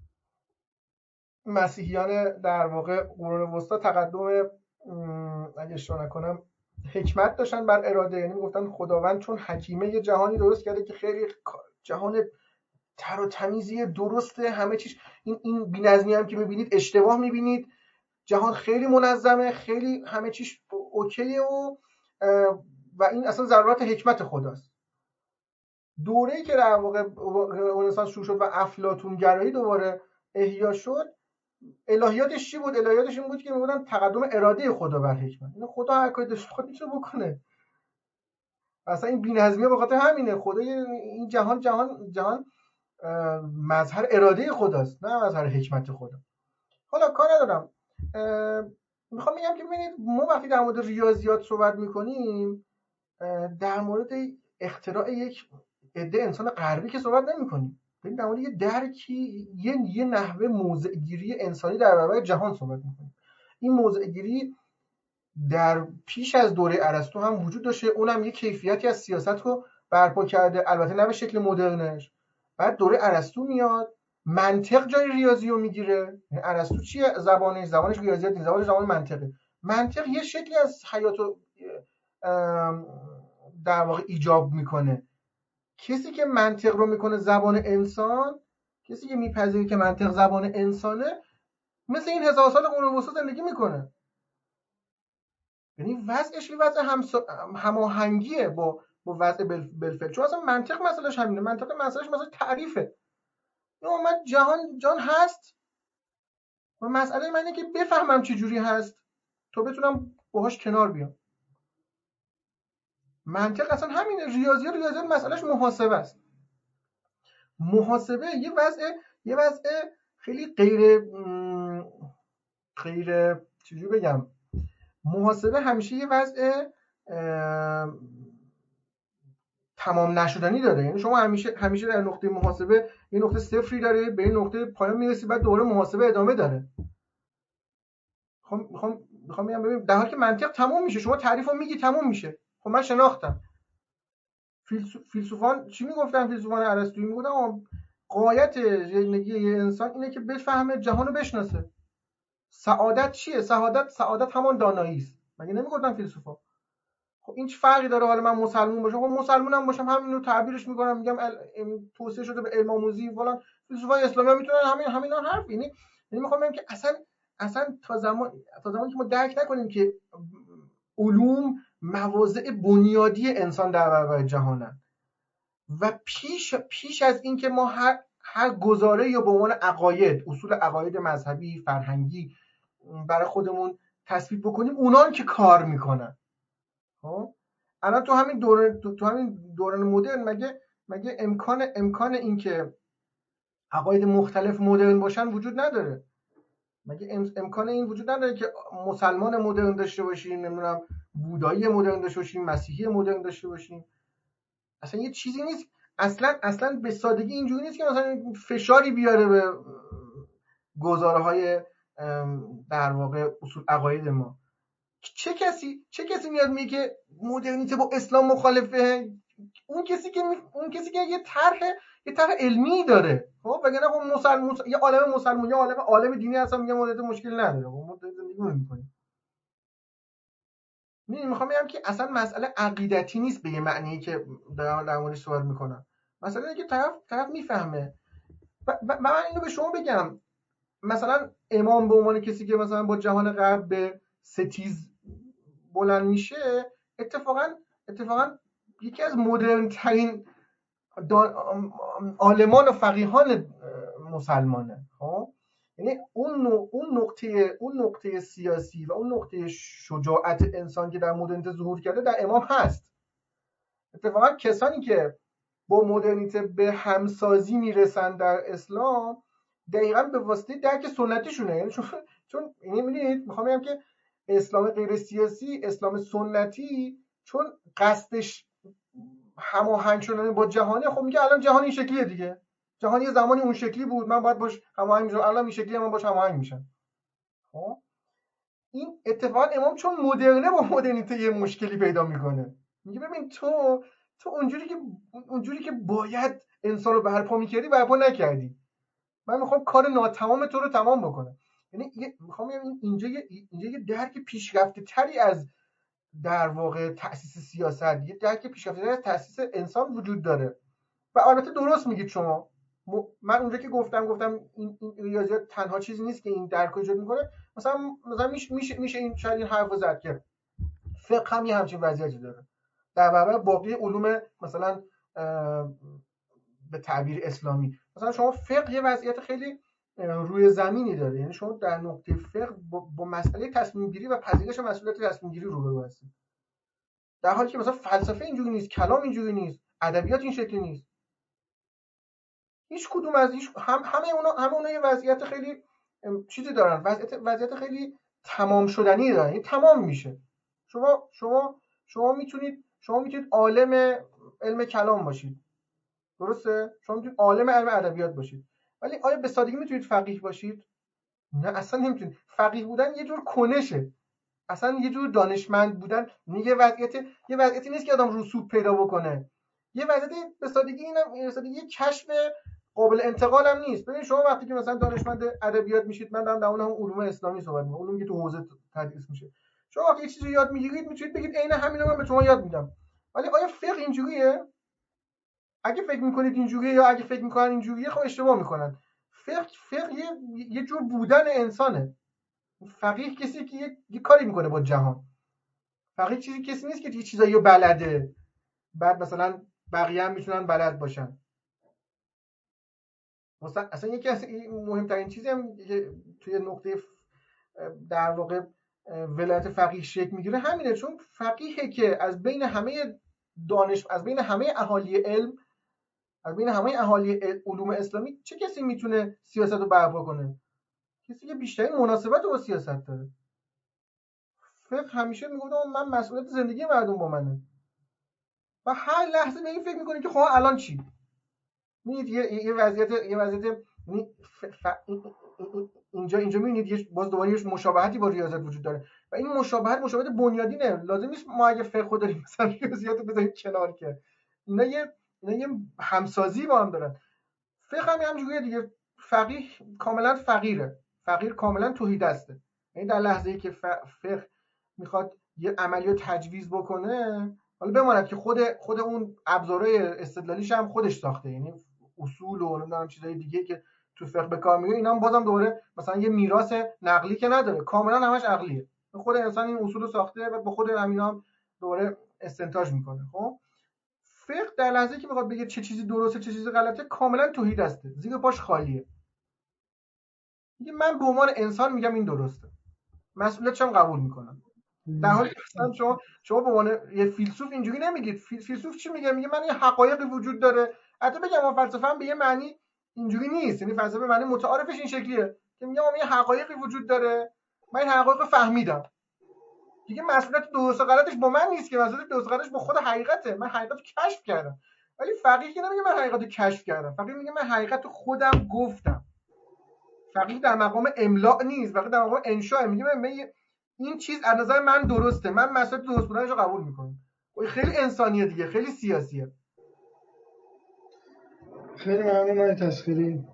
مسیحیان در واقع قرون وسطا تقدم اگه اشتباه نکنم حکمت داشتن بر اراده، یعنی میگفتن خداوند چون حکیمه یه جهانی درست کرده که خیلی جهان تر و تمیزی درسته، همه چیز این این بی‌نظمی هم که میبینید اشتباه میبینید، جهان خیلی منظمه، خیلی همه چیز اوکیه و و این اصلا ضرورت حکمت خداست. دوره‌ای که در واقع رنسانس شروع شد و افلاطون گرایی دوباره احیا شد، الهیاتش چی بود؟ الهیاتش این بود که میگفتن تقدم اراده خدا بر حکمت. این خدا هر کاری داشت خود میتونه بکنه. اصلا این بی‌نظمیه به خاطر همینه. خدا این جهان جهان جهان مظهر اراده خداست، نه مظهر حکمت خدا. حالا کار ندارم. میخوام بگم که ببینید ما وقتی در مورد ریاضیات صحبت میکنیم در مورد اختراع یک عده انسان غربی که صحبت نمیکنیم، ببین در مورد یه درکی یه یه نحوه موضع‌گیری انسانی در برابر جهان صحبت میکنیم. این موضع‌گیری در پیش از دوره ارسطو هم وجود داشته، اونم یه کیفیتی از سیاست رو برپا کرده، البته نه به شکل مدرنش. بعد دوره ارسطو میاد، منطق جای ریاضی رو میگیره. ارسطو چیه؟ زبانش زبانش ریاضیات نیست، زبانش زبان منطقه. منطق یه شکلی از حیات رو در واقع ایجاب میکنه. کسی که منطق رو میکنه زبان انسان، کسی که میپذیره که منطق زبان انسانه، مثل این هزار سال قرون وسطا زندگی میکنه. یعنی وضعش یه وضع هماهنگیه با با وضع بالفعل. چون اصلا منطق مسئلهش همینه. منطق مسئلهش مثلا تعریفه. یا من جهان جان هست و مسئله من اینه که بفهمم چه جوری هست تا بتونم باهاش کنار بیام. منطق اصلا همینه. ریاضی ریاضی مسئلهش محاسبه است. محاسبه یه وضع یه وضع خیلی غیر غیر چجوری بگم، محاسبه همیشه یه وضع تمام نشدنی داره. یعنی شما همیشه همیشه در نقطه محاسبه یه نقطه صفری داره، به این نقطه پایان میرسی، بعد دوباره محاسبه ادامه داره. میخوام میخوام میخوام بگم ببین، در حالی که منطق تموم میشه، شما تعریفو میگی تموم میشه. خب من شناختم. فیلسوفان چی میگفتن؟ فیلسوفان ارسطویی میگفتن غایت زندگی یه انسان اینه که بفهمه جهان رو بشناسه. سعادت چیه؟ سعادت سعادت همان دانایی است. مگه نمیگفتن فیلسوفا؟ خب این چه فرقی داره حالا من مسلمان باشم؟ خب مسلمانم باشم همین رو تعبیرش میکنم، میگم توصیه شده به علم آموزی فلان. فیلسوفای اسلامی میتونن همین همینا حرف. یعنی یعنی میخوام بگم که اصلا اصلا تا زمان تا زمانی که ما درک نکنیم که علوم مواضع بنیادی انسان در برابر جهانن و پیش پیش از این که ما هر هر گزاره یا به عنوان عقاید، اصول عقاید مذهبی، فرهنگی برای خودمون تصویب بکنیم، اونان که کار میکنن. خب الان تو همین دوران تو, تو همین دوران مدرن مگه مگه امکان امکان این که عقاید مختلف مدرن باشن وجود نداره؟ مگه امکان این وجود نداره که مسلمان مدرن داشته باشیم، نمیدونم بودایی مدرن داشته باشیم، مسیحی مدرن داشته باشیم؟ اصلا یه چیزی نیست. اصلا اصلا به سادگی اینجوری نیست که مثلا فشاری بیاره به گزاره‌های در واقع اصول عقاید ما. چه کسی چه کسی میاد میگه مدرنیته با اسلام مخالفه؟ اون کسی که می... اون کسی که یه طرح یه طرح علمی داره. خب وگرنه خب مسلمان یه عالم مسلمان یا عالم عالم دینی اصلا میگه مدرنیته مشکل نداره. خب ما زندگی نمی‌کنیم. من میخوام بگم که اصلا مسئله عقیدتی نیست به یه معنی که دارم در موردش صحبت میکنم. مثلا اینکه طرف طرف میفهمه. و من اینو به شما بگم، مثلا امام به عنوان کسی که مثلا با جهان غرب به ستیز بلند میشه، اتفاقا اتفاقا یکی از مدرن ترین عالمان و فقیهان مسلمانه. خب یعنی اون اون نقطه اون نقطه سیاسی و اون نقطه شجاعت انسان که در مدرنیته ظهور کرده در امام هست. اتفاقا کسانی که با مدرنیته به همسازی میرسن در اسلام دقیقاً به واسطه درک سنتیشونه. یعنی چون چون یعنی می‌بینید میخوام بگم که اسلام غیر سیاسی، اسلام سنتی، چون قصدش هماهنگ شدن با جهانه، خب میگه الان جهان این شکلیه دیگه. جهان یه زمانی اون شکلی بود، من باید باش هماهنگ میشم، الان این شکلیه، من باش هماهنگ میشم. خب این اتفاقا امام چون مدرنه با مدرنیته یه مشکلی پیدا میکنه. میگه ببین تو تو اونجوری که اونجوری که باید انسان رو برپا میکردی برپا نکردی. من میخوام کار ناتمام تو رو تمام بکنم. یعنی میخوام اینجا یه اینجا یه درک پیشرفته تری از در واقع تأسیس سیاست، یه درک پیشرفته تری از تأسیس انسان وجود داره. و البته درست میگید شما. من اونجا که گفتم گفتم این, این ریاضیات تنها چیزی نیست که این درک رو ایجاد میکنه. مثلا مثلا میشه میشه میشه این شاید این حرفو زد که فقه هم یه همچین وضعیتی داره در برابر باقی علوم مثلا به تعبیر اسلامی. مثلا شما فقه یه وضعیت خیلی روی زمینی داره. یعنی شما در نقطه فقه با, با مسئله تصمیم گیری و پذیرش مسئولیت تصمیم گیری روبرو هستید، در حالی که مثلا فلسفه اینجوری نیست، کلام اینجوری نیست، ادبیات این شکلی نیست. هیچ کدوم از هیچ هم همه اونا همه اونا یه وضعیت خیلی چیزی دارن، وضعیت وضعیت خیلی تمام شدنی دارن. این تمام میشه. شما شما شما میتونید شما میتونید عالم علم کلام باشید، درسته؟ شما میتونید عالم علم ادبیات باشید، ولی آیا به سادگی میتونید فقیه باشید؟ نه اصلا نمیتونید. فقیه بودن یه جور کنشه، اصلا یه جور دانشمند بودن. یه وضعیت یه وضعیتی نیست که آدم رسوب پیدا بکنه. یه وضعیت به سادگی اینم به سادگی یه کشف قابل انتقال هم نیست. ببین شما وقتی که مثلا دانشمند ادبیات میشید، من دارم در اون هم علوم اسلامی صحبت می‌کنم، علومی که تو حوزه تدریس میشه، شما وقتی یه چیزی یاد میگیرید میتونید بگید عین همینو من به شما یاد میدم. ولی آیا فقه اینجوریه؟ اگه فکر میکنید اینجوریه یا اگه فکر میکنن اینجوریه، خب اشتباه میکنن. فقه فقه یه, یه جور بودن انسانه. فقیه کسی که یه, یه کاری میکنه با جهان. فقیه چیزی کسی نیست که یه چیزایی رو بلده بعد مثلا بقیه هم میتونن بلد باشن. مثلا اصلا یکی از مهمترین چیزی هم که توی نقطه در واقع ولایت فقیه شکل میگیره همینه، چون فقیه که از بین همه دانش از بین همه اهالی علم از بین همه اهالی علوم اسلامی چه کسی میتونه سیاست رو برپا کنه؟ کسی که بیشترین مناسبت رو با سیاست داره. فقه همیشه میگفت من مسئولیت زندگی مردم با منه و هر لحظه به این فکر میکنی که خب الان چی؟ میبینید یه یه وضعیت یه وضعیت یعنی ف... اینجا اینجا میبینید باز دوباره یه مشابهتی با ریاضت وجود داره و این مشابهت مشابهت بنیادینه. لازم نیست ما اگه فقه داریم مثلا ریاضیات رو بذاریم کنار، که اینا یه اینا یه همسازی با هم دارن. فقه هم همینجوریه دیگه. فقیه کاملا فقیره، فقیر کاملا توحیدسته. یعنی در لحظه‌ای که فقه میخواد یه عملی تجویز بکنه، حالا بماند که خود خود اون ابزارهای استدلالیش هم خودش ساخته، یعنی اصول و نمیدونم چیزای دیگه که تو فقه به کار میره، اینا هم بازم دوباره مثلا یه میراث نقلی که نداره، کاملا همش عقلیه. خود انسان این اصول رو ساخته و با خود همینا هم دوباره استنتاج میکنه. خب فقه در لحظه‌ای که میخواد بگه چه چیزی درسته چه چیزی غلطه، کاملا توحید هسته، زیر پاش خالیه. میگه من به عنوان انسان میگم این درسته، مسئولیتش هم قبول میکنم. در حالی که مثلا شما شما به عنوان یه فیلسوف اینجوری نمیگید. فیلسوف چی میگه؟ میگه من یه حقایقی وجود داره. حتی بگم ما فلسفه هم به یه معنی اینجوری نیست، یعنی فلسفه معنی متعارفش این شکلیه که میگه ما یه حقایقی وجود داره، من این حقایق رو فهمیدم. دیگه مسئولیت درست و غلطش با من نیست، که مسئولیت درست و غلطش با خود حقیقته. من حقیقت رو کشف کردم. ولی فقیه که نمیگه من حقیقت رو کشف کردم، فقیه میگه من حقیقت رو خودم گفتم. فقیه در مقام املاء نیست، فقیه در مقام انشاء. میگه من این چیز از نظر من درسته، من مسئله درست بودنش رو قبول میکنم. خیلی انسانیه دیگه، خیلی سیاسیه. خیلی ممنون آقای تسخیری.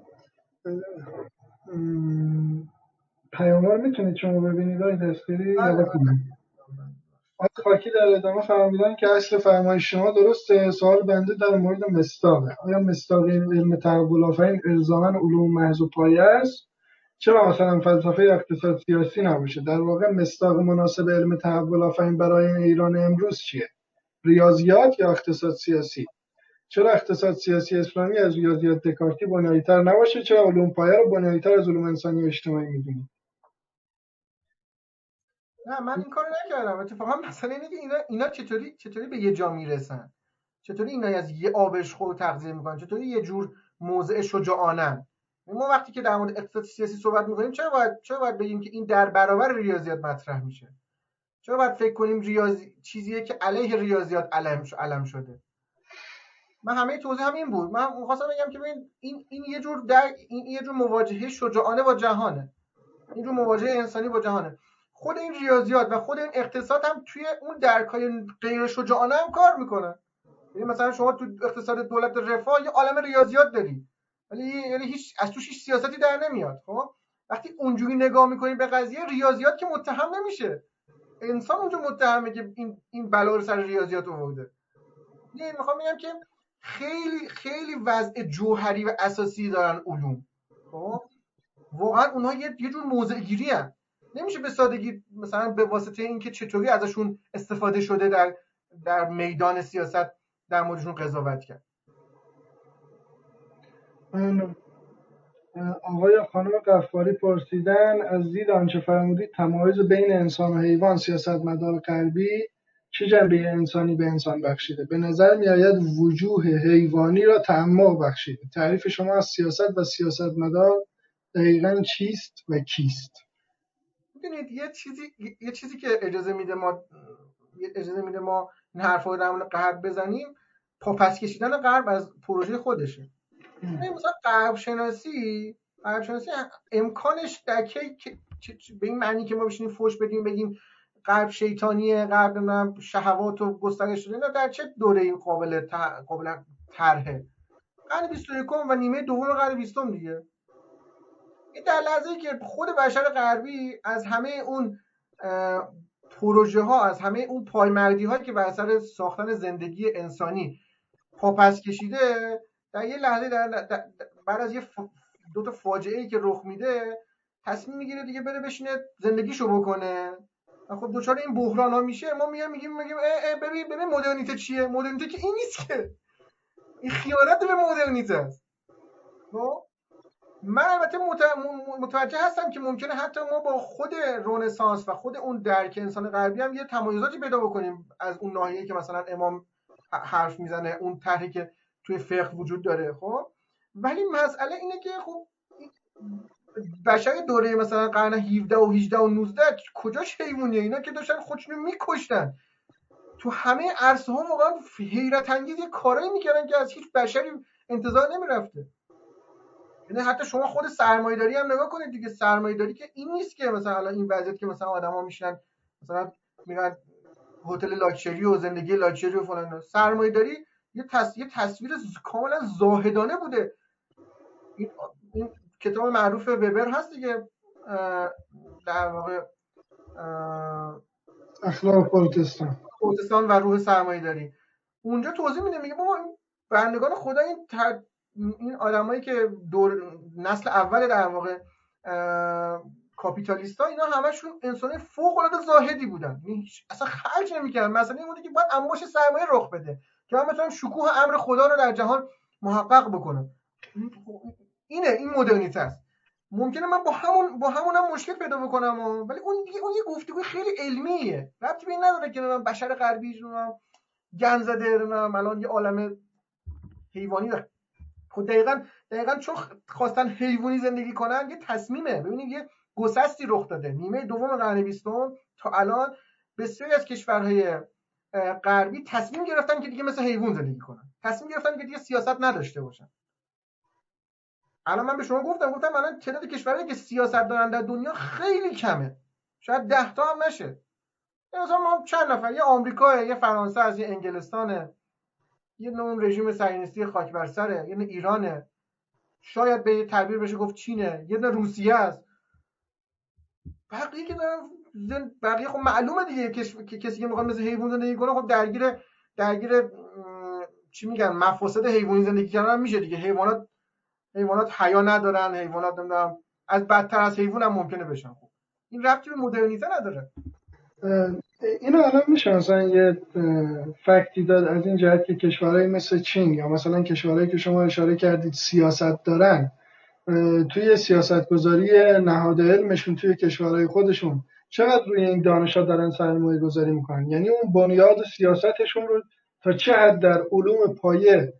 پیاموار میتونید شما ببینید آقای تسخیری یا بکنید؟ آقای خاکی در ادامه فرمودن که اصل فرمایش شما درسته. سوال بنده در مورد مصداقه. آیا مصداق علم تحول آفرین الزاما علوم محض و پایه است؟ چرا مثلا فلسفه اقتصاد سیاسی نباشه؟ در واقع مصداق مناسب علم تحول آفرین برای ایران امروز چیه؟ ریاضیات یا اقتصاد سیاسی؟ چرا اقتصاد سیاسی اسلامی از ریاضیات دکارتی بنیادی‌تر نباشه؟ چرا علوم پایه رو بنیادی‌تر از علوم انسانی و اجتماعی می‌دونید؟ نه من این کارو نکردم. اتفاقا مثلا اینه که اینا اینا چطوری چطوری به یه جا میرسن؟ چطوری اینا از یه آبشخور تغذیه میکنن؟ چطوری یه جور موضع شجاعانه؟ ما وقتی که در مورد اقتصاد سیاسی صحبت میکنیم چرا باید چرا باید بگیم که این در برابر ریاضیات مطرح میشه؟ چرا باید فکر کنیم ریاضی چیزیه که علیه ریاضیات علم علم شده؟ من همه توضیح همین بود. من می‌خواستم بگم که ببین این این یه جور در این یه جور مواجهه شجاعانه با جهانه. این جور مواجهه انسانی با جهانه. خود این ریاضیات و خود این اقتصاد هم توی اون درکای غیر شجاعانه هم کار میکنه. یعنی مثلا شما تو اقتصاد دولت رفاه یه عالم ریاضیات داری، ولی یعنی هیچ از توش هیچ سیاستی در نمیاد. خب وقتی اونجوری نگاه می‌کنی به قضیه، ریاضیات که متهم نمیشه، انسان اونجا متهمه که این این بلا رو سر ریاضیات آورده. یعنی میخوام بگم که خیلی خیلی وضع جوهری و اساسی دارن علوم. خب واقعا اونها یه یه جور موضع گیری هستن. نمیشه به سادگی مثلا به واسطه اینکه چطوری ازشون استفاده شده در در میدان سیاست در موردشون قضاوت کرد. آقای خانم قفاری پرسیدن از دید آنچه فرمودید تمایز بین انسان و حیوان سیاستمدار غربی چه جنبه انسانی به انسان بخشیده؟ به نظر میآید وجوه حیوانی را تعمق بخشیده. تعریف شما از سیاست و سیاستمدار دقیقاً چیست و کیست؟ ببینید یه چیزی یه چیزی که اجازه میده ما اجازه میده ما این حرفا رو در مورد غرب بزنیم، پاپس کشیدن غرب از پروژه خودشه. ببین مثلا غرب شناسی غرب شناسی امکانش در کی به این معنی که ما بشینیم فوش بدیم بگیم غرب شیطانیه، غرب نمیدونم شهوات و گسترش شده، نه در چه دوره این قابل قابل طرحه؟ قرن بیست و یکم و نیمه دوم قرن بیستم دیگه. این در لحظه‌ای که خود بشر غربی از همه اون پروژه ها، از همه اون پایمردی هایی که بر اثر ساختن زندگی انسانی پاپس کشیده، در یه لحظه در در بعد از یه ف... دو تا فاجعه ای که رخ میده تصمیم میگیره دیگه بره بشینه زندگیشو بکنه. خب دوچار این بحران ها میشه. ما میگیم میگیم میگیم اه اه ببین ببین مدرنیته چیه؟ مدرنیته که این نیست که، این خیانت به مدرنیته است. خب من البته متوجه هستم که ممکنه حتی ما با خود رنسانس و خود اون درک انسان غربی هم یه تمایزاتی پیدا بکنیم از اون ناحیه‌ای که مثلا امام حرف میزنه، اون طرحی که توی فقه وجود داره. خب ولی مسئله اینه که خب بشر دوره مثلا قرن هفده و هجده و نوزده کجاش حیوانیه؟ اینا که داشتن خودشونو میکشتن تو همه عرصه ها، واقعا حیرت انگیز یه کارایی میکردن که از هیچ بشری انتظار نمیرفته. یعنی حتی شما خود سرمایه‌داری هم نگاه کنید دیگه. سرمایه‌داری که این نیست که مثلا الان این وضعیت که مثلا آدما میشن مثلا میرن هتل لاکچری و زندگی لاکچری و فلان. سرمایه‌داری یه تصویر یه تصویر کاملا زاهدانه بوده. این, این کتاب معروف وبر هست دیگه، در واقع اخلاق پروتستان پروتستان و روح سرمایه‌داری. اونجا توضیح میده، میگه بابا بندگان خدا این تر... این آدمایی که دور نسل اول در واقع کاپیتالیستا، اینا همشون انسان فوق العاده زاهدی بودن، اصلا خرج نمی‌کردن. مثلا این بوده که باید انباش سرمایه رخ بده که من بتونم شکوه امر خدا رو در جهان محقق بکنم. اینه این مدرنیته است. ممکنه من با همون با همونم مشکل پیدا بکنم، ولی اون دیگه اون یه گفتگوی خیلی علمیه، ربطی به این نداره که من بشر غربی رو گند زده رو الان یه عالمه حیوانی داره. خب دقیقاً دقیقاً چون خواستن حیوانی زندگی کنن، یه تصمیمه. ببینید یه گسستی رخ داده نیمه دوم قرن بیستم تا الان بسیاری از کشورهای غربی تصمیم گرفتن که دیگه مثل حیوان زندگی کنن، تصمیم گرفتن که دیگه سیاست نداشته باشن. الان من به شما گفتم گفتم الان تعداد کشورهایی که سیاست دارن در دنیا خیلی کمه، شاید ده تا هم نشه. مثلا ما چند نفر، یه آمریکا، یه فرانسه، از یه انگلستانه، یه نوع رژیم صهیونیستی خاک بر سره، یه ایرانه، شاید به تعبیر بشه گفت چینه، یه دونه روسیه است. بقیه که دارن بقیه خب معلومه دیگه که کسی که میخواد مثل حیوان زندگی کنه خب درگیر درگیر چی میگن مفاسد حیوانی زندگی کردن میشه دیگه. حیوانات حیوانات حیا ندارن، حیوانات نمیدونم از بدتر از حیوان هم ممکنه بشن. خب این ربطی به مدرنیته نداره. اینو الان میشه مثلا یه فکتی داد از این جهت که کشورهای مثل چین یا مثلا کشورهایی که شما اشاره کردید سیاست دارن، توی سیاستگذاری نهاد علمشون توی کشورهای خودشون چقدر روی این دانش‌ها دارن سرمایه گذاری میکنن؟ یعنی اون بنیاد سیاستشون رو تا چه حد در علوم پایه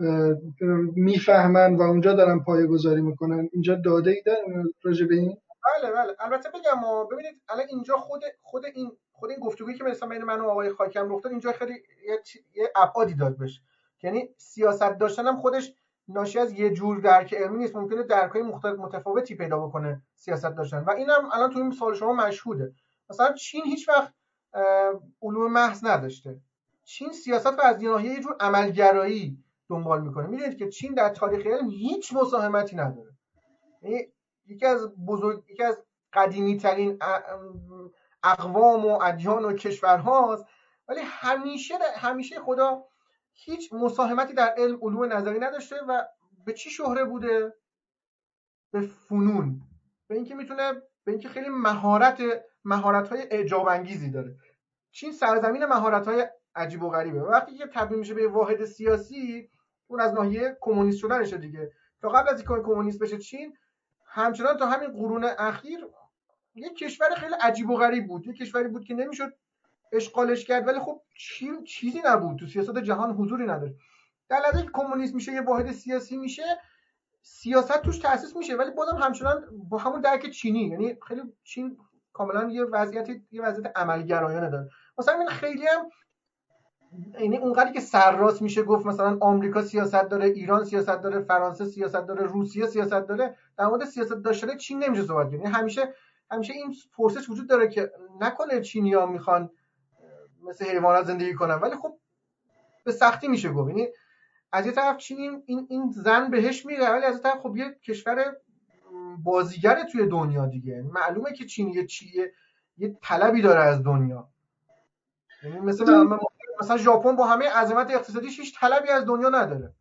میفهمن و اونجا دارن پایه گذاری میکنن؟ اینجا داده ای دارن راجع به این؟ بله بله البته بگم ما ببینید الان اینجا خود خود این خود این گفتگویی که مثلا بین من و آقای خاکم رفت اینجا خیلی یه, یه ابعادی داد بشه. یعنی سیاست داشتن هم خودش ناشی از یه جور درک علمی نیست، ممکنه درک‌های مختلف متفاوتی پیدا بکنه سیاست داشتن و اینم الان تو این سوال شما مشهوده. مثلا چین هیچ وقت علوم محض نداشته. چین سیاست رو از ناحیه یه جور عملگرایی دنبال میکنه. میدونید که چین در تاریخ علم هیچ مساهمتی نداره. یعنی یکی از بزرگ یکی از قدیمی ترین اقوام و ادیان و کشورهاست، ولی همیشه همیشه خدا هیچ مساهمتی در علم علوم نظری نداشته و به چی شهره بوده؟ به فنون، به اینکه میتونه به اینکه خیلی مهارت مهارت‌های اعجاب انگیزی داره. چین سرزمین مهارت‌های عجیب و غریبه. وقتی که تبدیل میشه به واحد سیاسی، اون از ناحیه کمونیست شدنشه دیگه. تا قبل از اینکه کمونیست بشه چین، همچنان تا همین قرون اخیر یک کشور خیلی عجیب و غریب بود. یک کشوری بود که نمیشد اشغالش کرد، ولی خب چین چیزی نبود، تو سیاست جهان حضوری نداشت. در لحظه که کمونیسم میشه، یه واحد سیاسی میشه، سیاست توش تأسیس میشه، ولی بازم همچنان با همون درک چینی. یعنی خیلی چین کاملا یه وضعیت یه وضعیت عملگرایانه داره. مثلا این خیلی هم یعنی اونقدری که سرراست میشه گفت مثلا آمریکا سیاست داره، ایران سیاست داره، فرانسه سیاست داره، روسیه سیاست داره، در مورد سیاست داشتن چین نمیشه صحبت کرد. یعنی همیشه همیشه این پرسش وجود داره که نکنه چینی‌ها میخوان مثل حیوانات زندگی کنن، ولی خب به سختی میشه گفت. یعنی از یه طرف چین این این زن بهش میره، ولی از یه طرف خب یه کشور بازیگره توی دنیا دیگه. معلومه که چین یه چیه، یه طلبی داره از دنیا. یعنی مثلا مثلا ژاپن با همه عظمت اقتصادیش هیچ طلبی از دنیا نداره.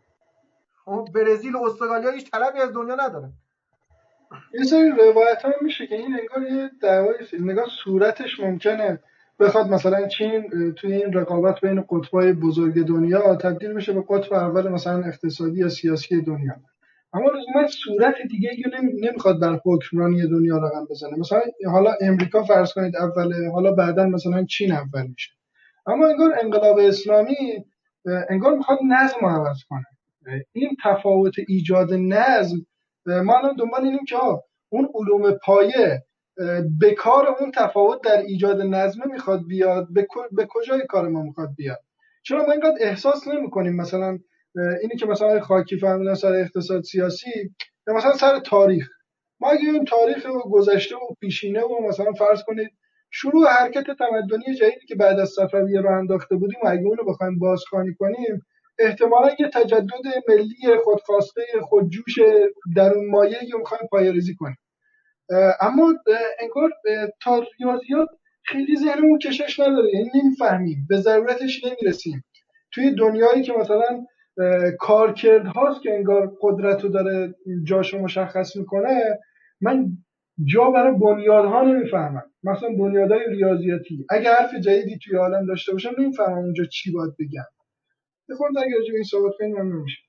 خب برزیل و استرالیا هیچ طلبی از دنیا نداره. یه سری روایت هم میشه که این انگار یه دعوای نگاه صورتش ممکنه بخواد مثلا چین توی این رقابت بین قطبای بزرگ دنیا تبدیل بشه به قطب اول مثلا اقتصادی یا سیاسی دنیا، اما لزوما صورت دیگه ای نمیخواد در حکمرانی دنیا رقم بزنه. مثلا حالا امریکا فرض کنید اوله، حالا بعدا مثلا چین اول میشه، اما انگار انقلاب اسلامی انگار میخواد نظم رو عوض کنه. این تفاوت ایجاد نظم، ما الان دنبال اینیم که اون علوم پایه به کار اون تفاوت در ایجاد نظم میخواد بیاد، به کجای کار ما میخواد بیاد. چرا ما اینقدر احساس نمی کنیم مثلا اینی که مثلا خاکی فهمیدن سر اقتصاد سیاسی یا مثلا سر تاریخ، ما اگه این تاریخ و گذشته و پیشینه و مثلا فرض کنید شروع حرکت تمدنی جدیدی که بعد از صفویه رو انداخته بودیم و اگه اونو بخوایم بازخوانی کنیم، احتمالاً یه تجدد ملی خودخواسته خودجوش درون مایه‌ای رو می‌خوایم پایه‌ریزی کنیم. اما انگار تا ریاضیات خیلی ذهنمون کشش نداره، یعنی نمی‌فهمیم، به ضرورتش نمی‌رسیم. توی دنیایی که مثلا کارکردهاست که انگار قدرت رو داره جاشو مشخص میکنه، من جا برای بنیادها نمیفهمم. مثلا بنیادهای ریاضیاتی اگه حرف جدیدی توی عالم داشته باشم نمیفهمم اونجا چی باید بگم. یه خورده اگه راجع به این صحبت کنیم من نمیشه.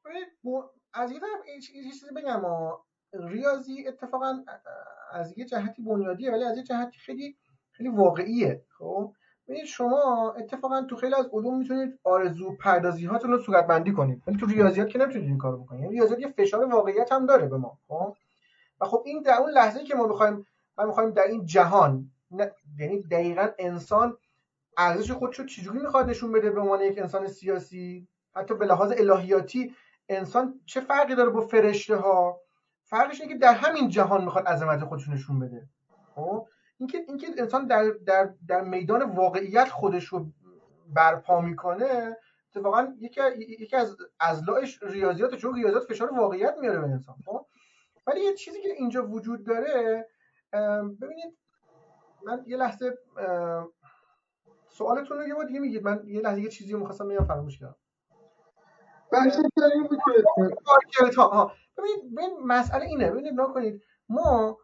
از یه طرف یه چیزی بگم، ریاضی اتفاقا از یه جهتی بنیادیه ولی از یه جهتی خیلی خیلی واقعیه. خب ببینید شما اتفاقا تو خیلی از علوم میتونید آرزو پردازی هاتون رو صورتبندی کنید، ولی تو ریاضیات که نمیتونید این کارو بکنید. یعنی ریاضیات یه فشار واقعیت هم داره به ما. خب و خب این در اون لحظه‌ای که ما بخوایم ما می‌خوایم در این جهان، یعنی دقیقاً انسان ارزش خودش رو چجوری میخواد نشون بده به عنوان یک انسان سیاسی، حتی به لحاظ الهیاتی انسان چه فرقی داره با فرشته ها؟ فرقش اینه که در همین جهان میخواد عظمت خودش نشون بده. خب اینکه اینکه انسان در در در میدان واقعیت خودش رو برپا میکنه اتفاقا یکی یکی از اضلاعش ریاضیات، چون ریاضیات فشار واقعیت میاره به انسان. خب ولی یه چیزی که اینجا وجود داره، ببینید من یه لحظه سوالتون رو یه بار دیگه میگید، من یه لحظه یه چیزی رو می‌خواستم بگم فراموش کردم. بحث این بود که ها ببینید ببین مسئله اینه، ببینید نکنید ما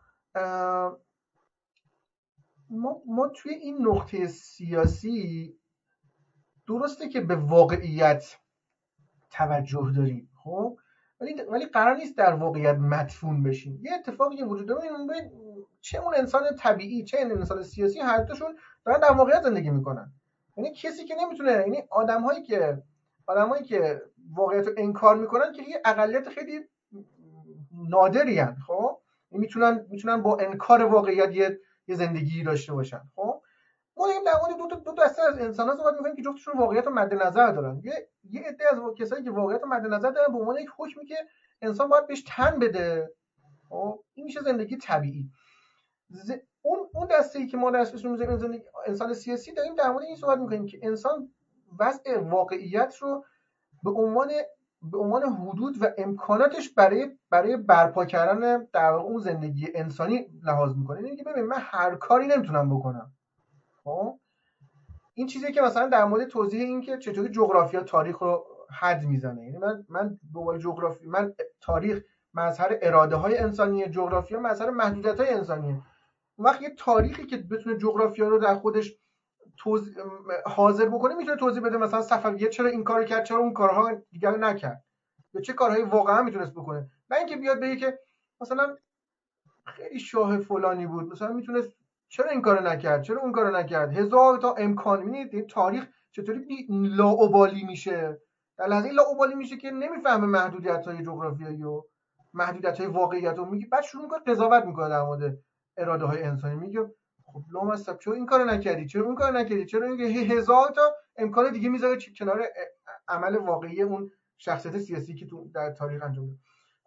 ما ما توی این نقطه سیاسی درسته که به واقعیت توجه داریم، خب ولی ولی قرار نیست در واقعیت مدفون بشیم. یه اتفاقی وجود داره، ببین چه اون انسان طبیعی چه این انسان سیاسی هر دوشون دارن در واقعیت زندگی میکنن. یعنی کسی که نمیتونه، یعنی آدم‌هایی که آدمایی که واقعیت رو انکار میکنن که یه اقلیت خیلی نادری ان. خب میتونن میتونن با انکار واقعیت یه, یه زندگی داشته باشن. خب ما این در مورد دو تا دو دسته از انسان‌ها صحبت می‌کنیم که جفتشون واقعیت رو مد نظر دارن. یه یه عده از کسایی که واقعیت رو مد نظر دارن به عنوان یک حکمی که انسان باید بهش تن بده. خب این میشه زندگی طبیعی. ز... اون اون دسته‌ای که ما درش می‌ذاریم زندگی انسان سیاسی، داریم در مورد این صحبت می‌کنیم که انسان وضع واقعیت رو به عنوان به عنوان حدود و امکاناتش برای برای برپا کردن در واقع اون زندگی انسانی لحاظ می‌کنه. یعنی که ببین من هر کاری نمیتونم بکنم. خب این چیزیه که مثلا در مورد توضیح این که چطوری جغرافیا تاریخ رو حد میزنه. یعنی من من به عنوان جغرافی من تاریخ مظهر اراده های انسانیه، جغرافیا مظهر محدودیت های انسانیه. وقتی یه تاریخی که بتونه جغرافیا رو در خودش توضیح حاضر بکنه میتونه توضیح بده مثلا صفویه چرا این کارو کرد، چرا اون کارها دیگر نکرد، یا چه کارهایی واقعا میتونست بکنه. نه اینکه بیاد بگه که مثلا خیلی شاه فلانی بود مثلا میتونست چرا این کارو نکرد، چرا اون کارو نکرد. هزار تا امکان. می‌بینید تاریخ چطوری لاابالی میشه، در لحظه لاابالی میشه که نمیفهمه محدودیت‌های جغرافیایی و محدودیت‌های واقعیت رو. میگه بعد شروع می‌کنه قضاوت می‌کنه در مورد اراده‌های انسانی. میگه خب لامصب چرا این کارو نکردی، چرا اون کارو نکردی، چرا اینکه هزار تا امکان دیگه میذاره کنار عمل واقعی اون شخصیت سیاسی که تو در تاریخ انجام میده.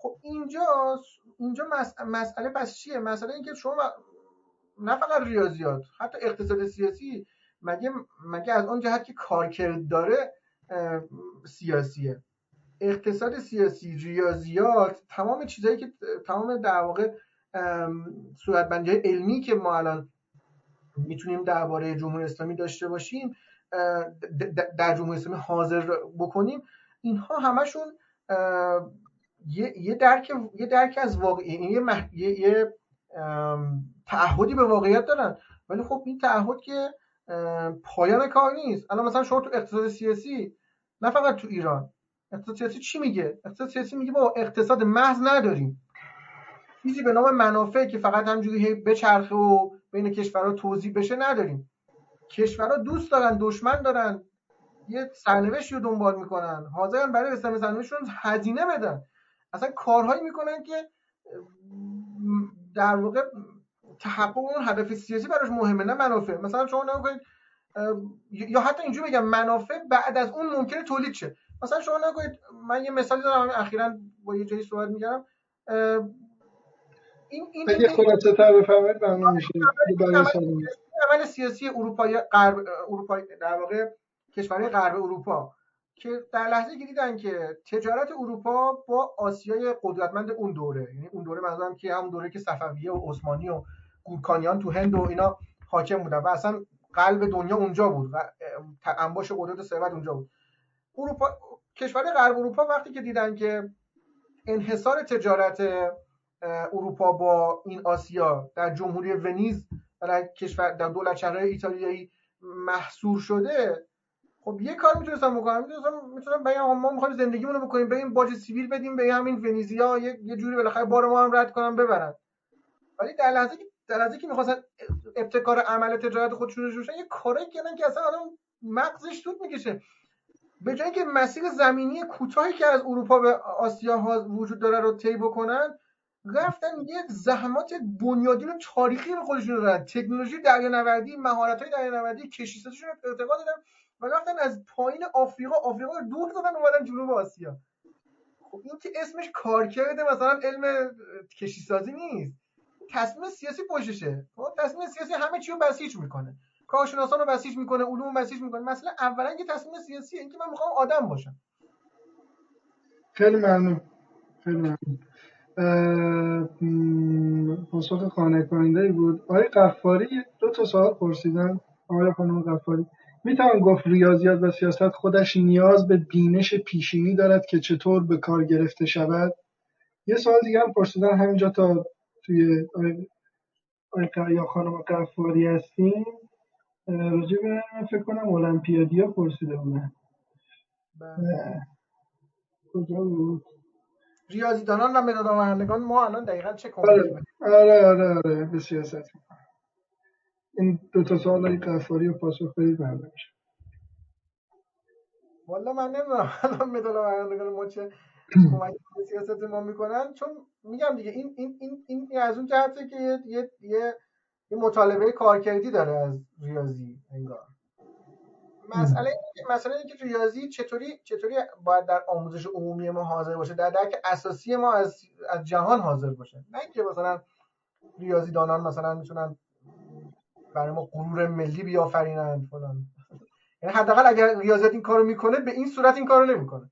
خب اینجا اینجا مسئله پس چیه؟ مسئله این که شما نه فقط ریاضیات، حتی اقتصاد سیاسی مگه مگه از اون جهت که کارکرد داره سیاسیه. اقتصاد سیاسی، ریاضیات، تمام چیزایی که تمام در واقع صورتبندی‌های علمی که ما الان میتونیم درباره جمهوری اسلامی داشته باشیم، در جمهوری اسلامی حاضر بکنیم، اینها همشون یه یه درک یه درک از واقع، یه مح... یه, یه تعهدی به واقعیت دارن، ولی خب این تعهد که پایان کار نیست. الان مثلا شما تو اقتصاد سیاسی، نه فقط تو ایران، اقتصاد سیاسی چی میگه؟ اقتصاد سیاسی میگه با اقتصاد محض نداریم، چیزی به نام منافع که فقط همجوری بچرخه و بین کشورها توزیع بشه نداریم. کشورها دوست دارن، دشمن دارن، یه سرنوشتی رو دنبال میکنن، حاضرن برای رسیدن به سرنوشتشون هزینه بدن، اصلا کارهایی میکنن که در واقع تحقق اون هدف سیاسی براش مهمه، نه منافع. مثلا شما نگاه کنید، یا حتی اینجوری بگم منافع بعد از اون ممکنه تولید شه. مثلا شما نگاه کنید، من یه مثالی دارم، اخیراً با یه جایی صحبت می‌کردم، این این اگه خلاصه تر بفرمایید ممنون میشه. عمل سیاسی اروپای غرب، اروپای در واقع کشورهای غرب اروپا که در لحظه‌ای که دیدن که تجارت اروپا با آسیای قدرتمند اون دوره، یعنی اون دوره منظورم که همون دوره که صفویه و عثمانی و گورکانیان تو هند و اینا حاکم بودن و اصلا قلب دنیا اونجا بود و انباش قدرت و ثروت اونجا بود. اروپا، کشورهای غرب اروپا وقتی که دیدن که انحصار تجارت اروپا با این آسیا در جمهوری ونیز و در کشور در دولت شهرهای ایتالیایی محصور شده، خب یه کار میتونستم بکنم، میتونستم میتونم بگم ما میخوایم زندگیمون رو بکنیم، بریم باج سیویل بدیم به همین ونیزیا، یه یه جوری بالاخره بار ما هم رد کنن ببرن. ولی در لحظه که در لحظه که می‌خواستن ابتکار عمل تجارت خودشون رو شروع، یه کاری کردن که اصلا آدم مغزش سود میکشه. به جای اینکه مسیر زمینی کوتاهی که از اروپا به آسیا ها وجود داره رو طی بکنن، رفتن یک زحمات بنیادین و تاریخی به خودشون دادن، تکنولوژی دریانوردی، مهارت‌های دریانوردی، کشتیسازیشون رو ارتقا دادن و رفتن از پایین آفریقا آفریقا رو دور دادن اومدن جنوب آسیا. خب این که اسمش کارکرد مثلا علم کشتیسازی نیست، تصمیم سیاسی پشتشه. خب تصمیم سیاسی همه چی رو بسیج میکنه، کارشناسان رو بسیج میکنه، علوم رو بسیج میکنه. مثلا اولا که تصمیم سیاسیه، این که من میخوام آدم باشم. خیلی ممنون، خیلی ممنون. پاسخ قانع کننده بود. آقای غفاری دو تا سوال پرسیدن. آقای خانم غفاری، میتوان گفت ریاضیات و سیاست خودش نیاز به بینش پیشینی دارد که چطور به کار گرفته شود؟ یه سوال دیگه هم پرسیدن همینجا تا توی آقای یا خانم غفاری هستیم، راجع به فکر کنم المپیادیا پرسیده بودن. کجا بود؟ ریاضیدانان و مدال آورندگان ما الان دقیقاً چه کمکی آره آره آره آره به سیاست. این دو تا سوالای غفاری رو پاسخ بدید ممنون میشم. والا من نمیدونم الان مدال آورندگان ما چه کمکی به سیاست ما میکنن، چون میگم دیگه این این این این از اون جهته که یه یه یه, یه مطالبه کارکردی داره از ریاضی انگار. مسئله اینه مسئله اینه که ریاضی چطوری چطوری باید در آموزش عمومی ما حاضر باشه، در درک اساسی ما از از جهان حاضر باشه، نه اینکه مثلا ریاضیدانان مثلا میتونن برای ما غرور ملی بیافرینن فلان. یعنی حداقل اگر ریاضیات این کارو میکنه به این صورت این کارو نمیکنه.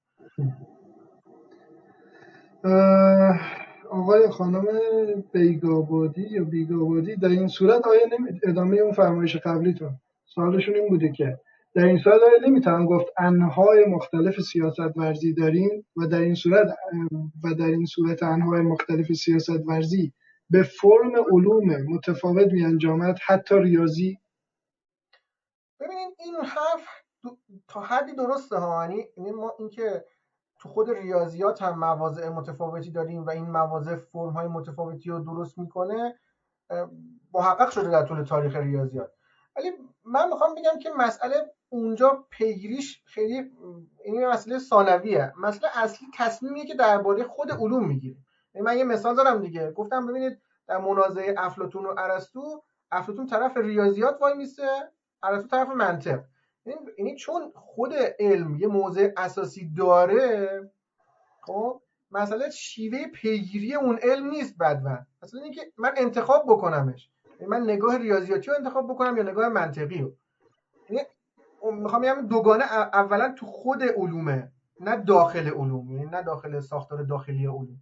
آقای خانم بیگابادی یا بیگابادی در این صورت آیا نمی... ادامه اون فرمایش قبلیتون سوالشون این بوده که در این صورت آیا نمیتونم گفت انواع مختلف سیاست ورزی داریم و در این صورت و در این صورت انواع مختلف سیاست ورزی به فرم علوم متفاوت می انجامد، حتی ریاضی؟ ببینید این حرف تا حدی درسته ها، یعنی ما اینکه تو خود ریاضیات هم مواضع متفاوتی داریم و این مواضع فرم‌های متفاوتی رو درست میکنه محقق شده در طول تاریخ ریاضیات. ولی من میخوام بگم که مسئله اونجا پیگیریش خیلی این مسئله ثانویه. مسئله اصلی تصمیمیه که درباره خود علوم میگیریم. من یه مثال دارم دیگه، گفتم ببینید در منازعه افلاطون و ارسطو، افلاطون طرف ریاضیات وای میسه، ارسطو طرف منطق. یعنی چون خود علم یه موضع اساسی داره، خب مسئله شیوه پیگیری اون علم نیست بدون، مثلا اینکه من انتخاب بکنمش، من نگاه ریاضیاتی رو انتخاب بکنم یا نگاه منطقی رو. یعنی میخوام بگم دوگانه اولا تو خود علومه، نه داخل علوم، یعنی نه داخل ساختار داخلی علوم.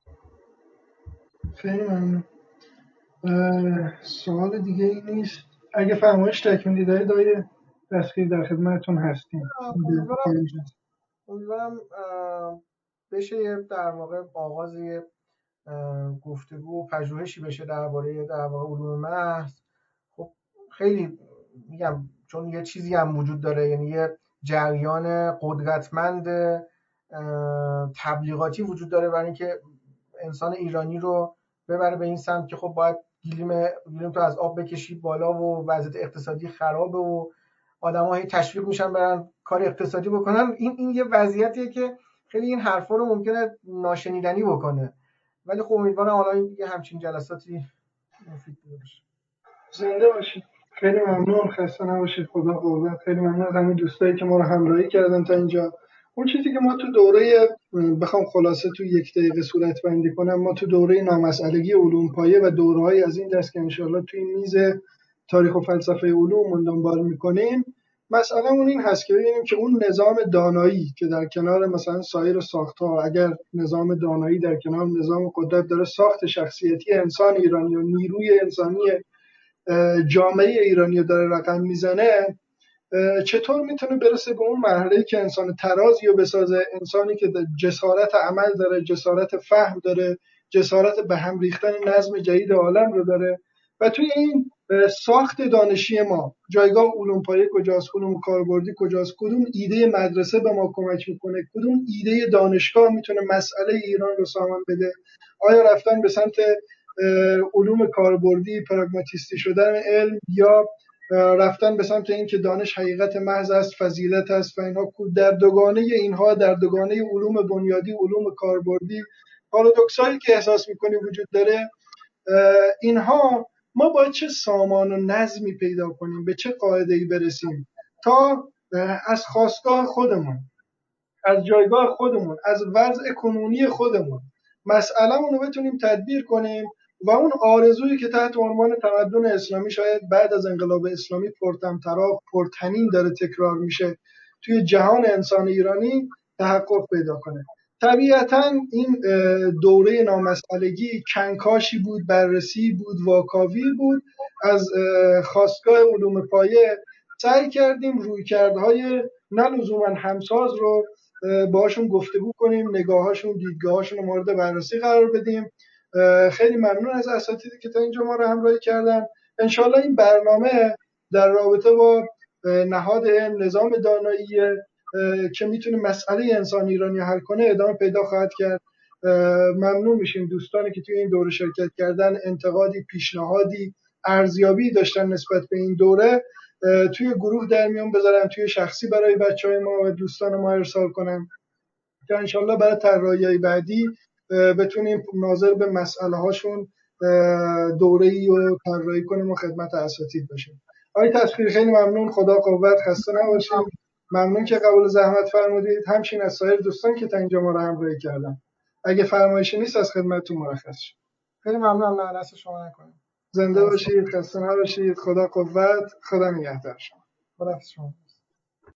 خیلی ممنون. سوال دیگه ای نیست. اگه فرمایش تکمیلی دارید آقای دستگیر در خدمتتون هستیم. امیدوارم امیدوارم بشه یه در واقع آغاز یه گفتگو و پژوهشی بشه درباره در واقع علوم محض. خب خیلی میگم چون یه چیزی هم وجود داره، یعنی یه جریان قدرتمند تبلیغاتی وجود داره برای اینکه انسان ایرانی رو ببره به این سمت که خب باید گلیم گلیم تو از آب بکشی بالا و وضعیت اقتصادی خرابه و آدم‌ها هی تشویق میشن برن کار اقتصادی بکنن. این این یه وضعیتیه که خیلی این حرفا رو ممکنه ناشنیدنی بکنه، ولی خب امیدوارم حالا یه همچین جلساتی مفید باشه. زنده باشید. خیلی ممنون. خسته نباشید. خدا قوت. خیلی ممنون از همین دوستایی که ما رو همراهی کردن تا اینجا. اون چیزی که ما تو دوره بخوام خلاصه تو یک دقیقه صورت بندی کنم، ما تو دوره نامسئلگی علوم پایه و دوره‌های از این دست که انشالله توی میز تاریخ و فلسفه علوم دنبال میکنیم، مسئله اون این هست که ببینیم که اون نظام دانایی که در کنار مثلا سایر ساخت‌ها، اگر نظام دانایی در کنار نظام قدرت داره ساخت شخصیتی انسان ایرانی و نیروی انسانی جامعه ایرانی رو داره رقم میزنه، چطور میتونه برسه به اون مرحله‌ای که انسان ترازی رو بسازه، انسانی که جسارت عمل داره، جسارت فهم داره، جسارت به هم ریختن نظم جدید عالم رو داره. و توی این ساخت دانشی ما جایگاه علوم پایه کجاست، علوم کاربردی کجاست، کدوم ایده مدرسه به ما کمک میکنه، کدوم ایده دانشگاه میتونه مسئله ایران رو سامان بده، آیا رفتن به سمت علوم کاربردی پراگماتیستی شدن علم یا رفتن به سمت این که دانش حقیقت محض است، فضیلت است و اینها، در دوگانه اینها، در دوگانه علوم بنیادی، علوم کاربردی، پارادوکسایی که احساس میکنی وجود داره، اینها ما باید چه سامان و نظمی پیدا کنیم، به چه قاعده‌ای برسیم تا از خاستگاه خودمون، از جایگاه خودمون، از وضع کنونی خودمون مسئله‌مون رو بتونیم تدبیر کنیم و اون آرزویی که تحت عنوان تمدن اسلامی شاید بعد از انقلاب اسلامی پرطمطراق پرطنین داره تکرار میشه توی جهان انسان ایرانی تحقق پیدا کنه. طبیعتاً این دوره نامسئلگی کنکاشی بود، بررسی بود، واکاوی بود. از خاستگاه علوم پایه سعی کردیم رویکردهای نه لزوماً همساز رو باهاشون گفتگو کنیم، نگاهاشون، دیدگاهاشون رو مورد بررسی قرار بدیم. خیلی ممنون از اساتیدی که تا اینجا ما رو همراهی کردن. انشالله این برنامه در رابطه با نهاد نظام دانایی که میتونه مسئله انسان ایرانی حل کنه ادامه پیدا خواهد کرد. ممنون میشیم دوستانی که توی این دوره شرکت کردن، انتقادی، پیشنهادی، ارزیابی داشتن نسبت به این دوره توی گروه در میون بذارن، توی شخصی برای بچهای ما و دوستان ما ارسال کنن که انشالله برای طراحی‌های بعدی بتونیم ناظر به مسئله هاشون دوره‌ای رو طراحی کنیم و خدمت اساتید باشیم. آقای تسخیری خیلی ممنون. خدا قوت. خسته نباشید. ممنون که قبول زحمت فرمودید. همچنین از سایر دوستان که تا اینجا ما رو همراهی کردن. اگه فرمایشی نیست از خدمتتون مرخص شید. خیلی ممنونم. نه دست شما نکنید. زنده باشید. خسته نباشید. خدا قوت. خدا نگهدار شما. خدا حافظ شما.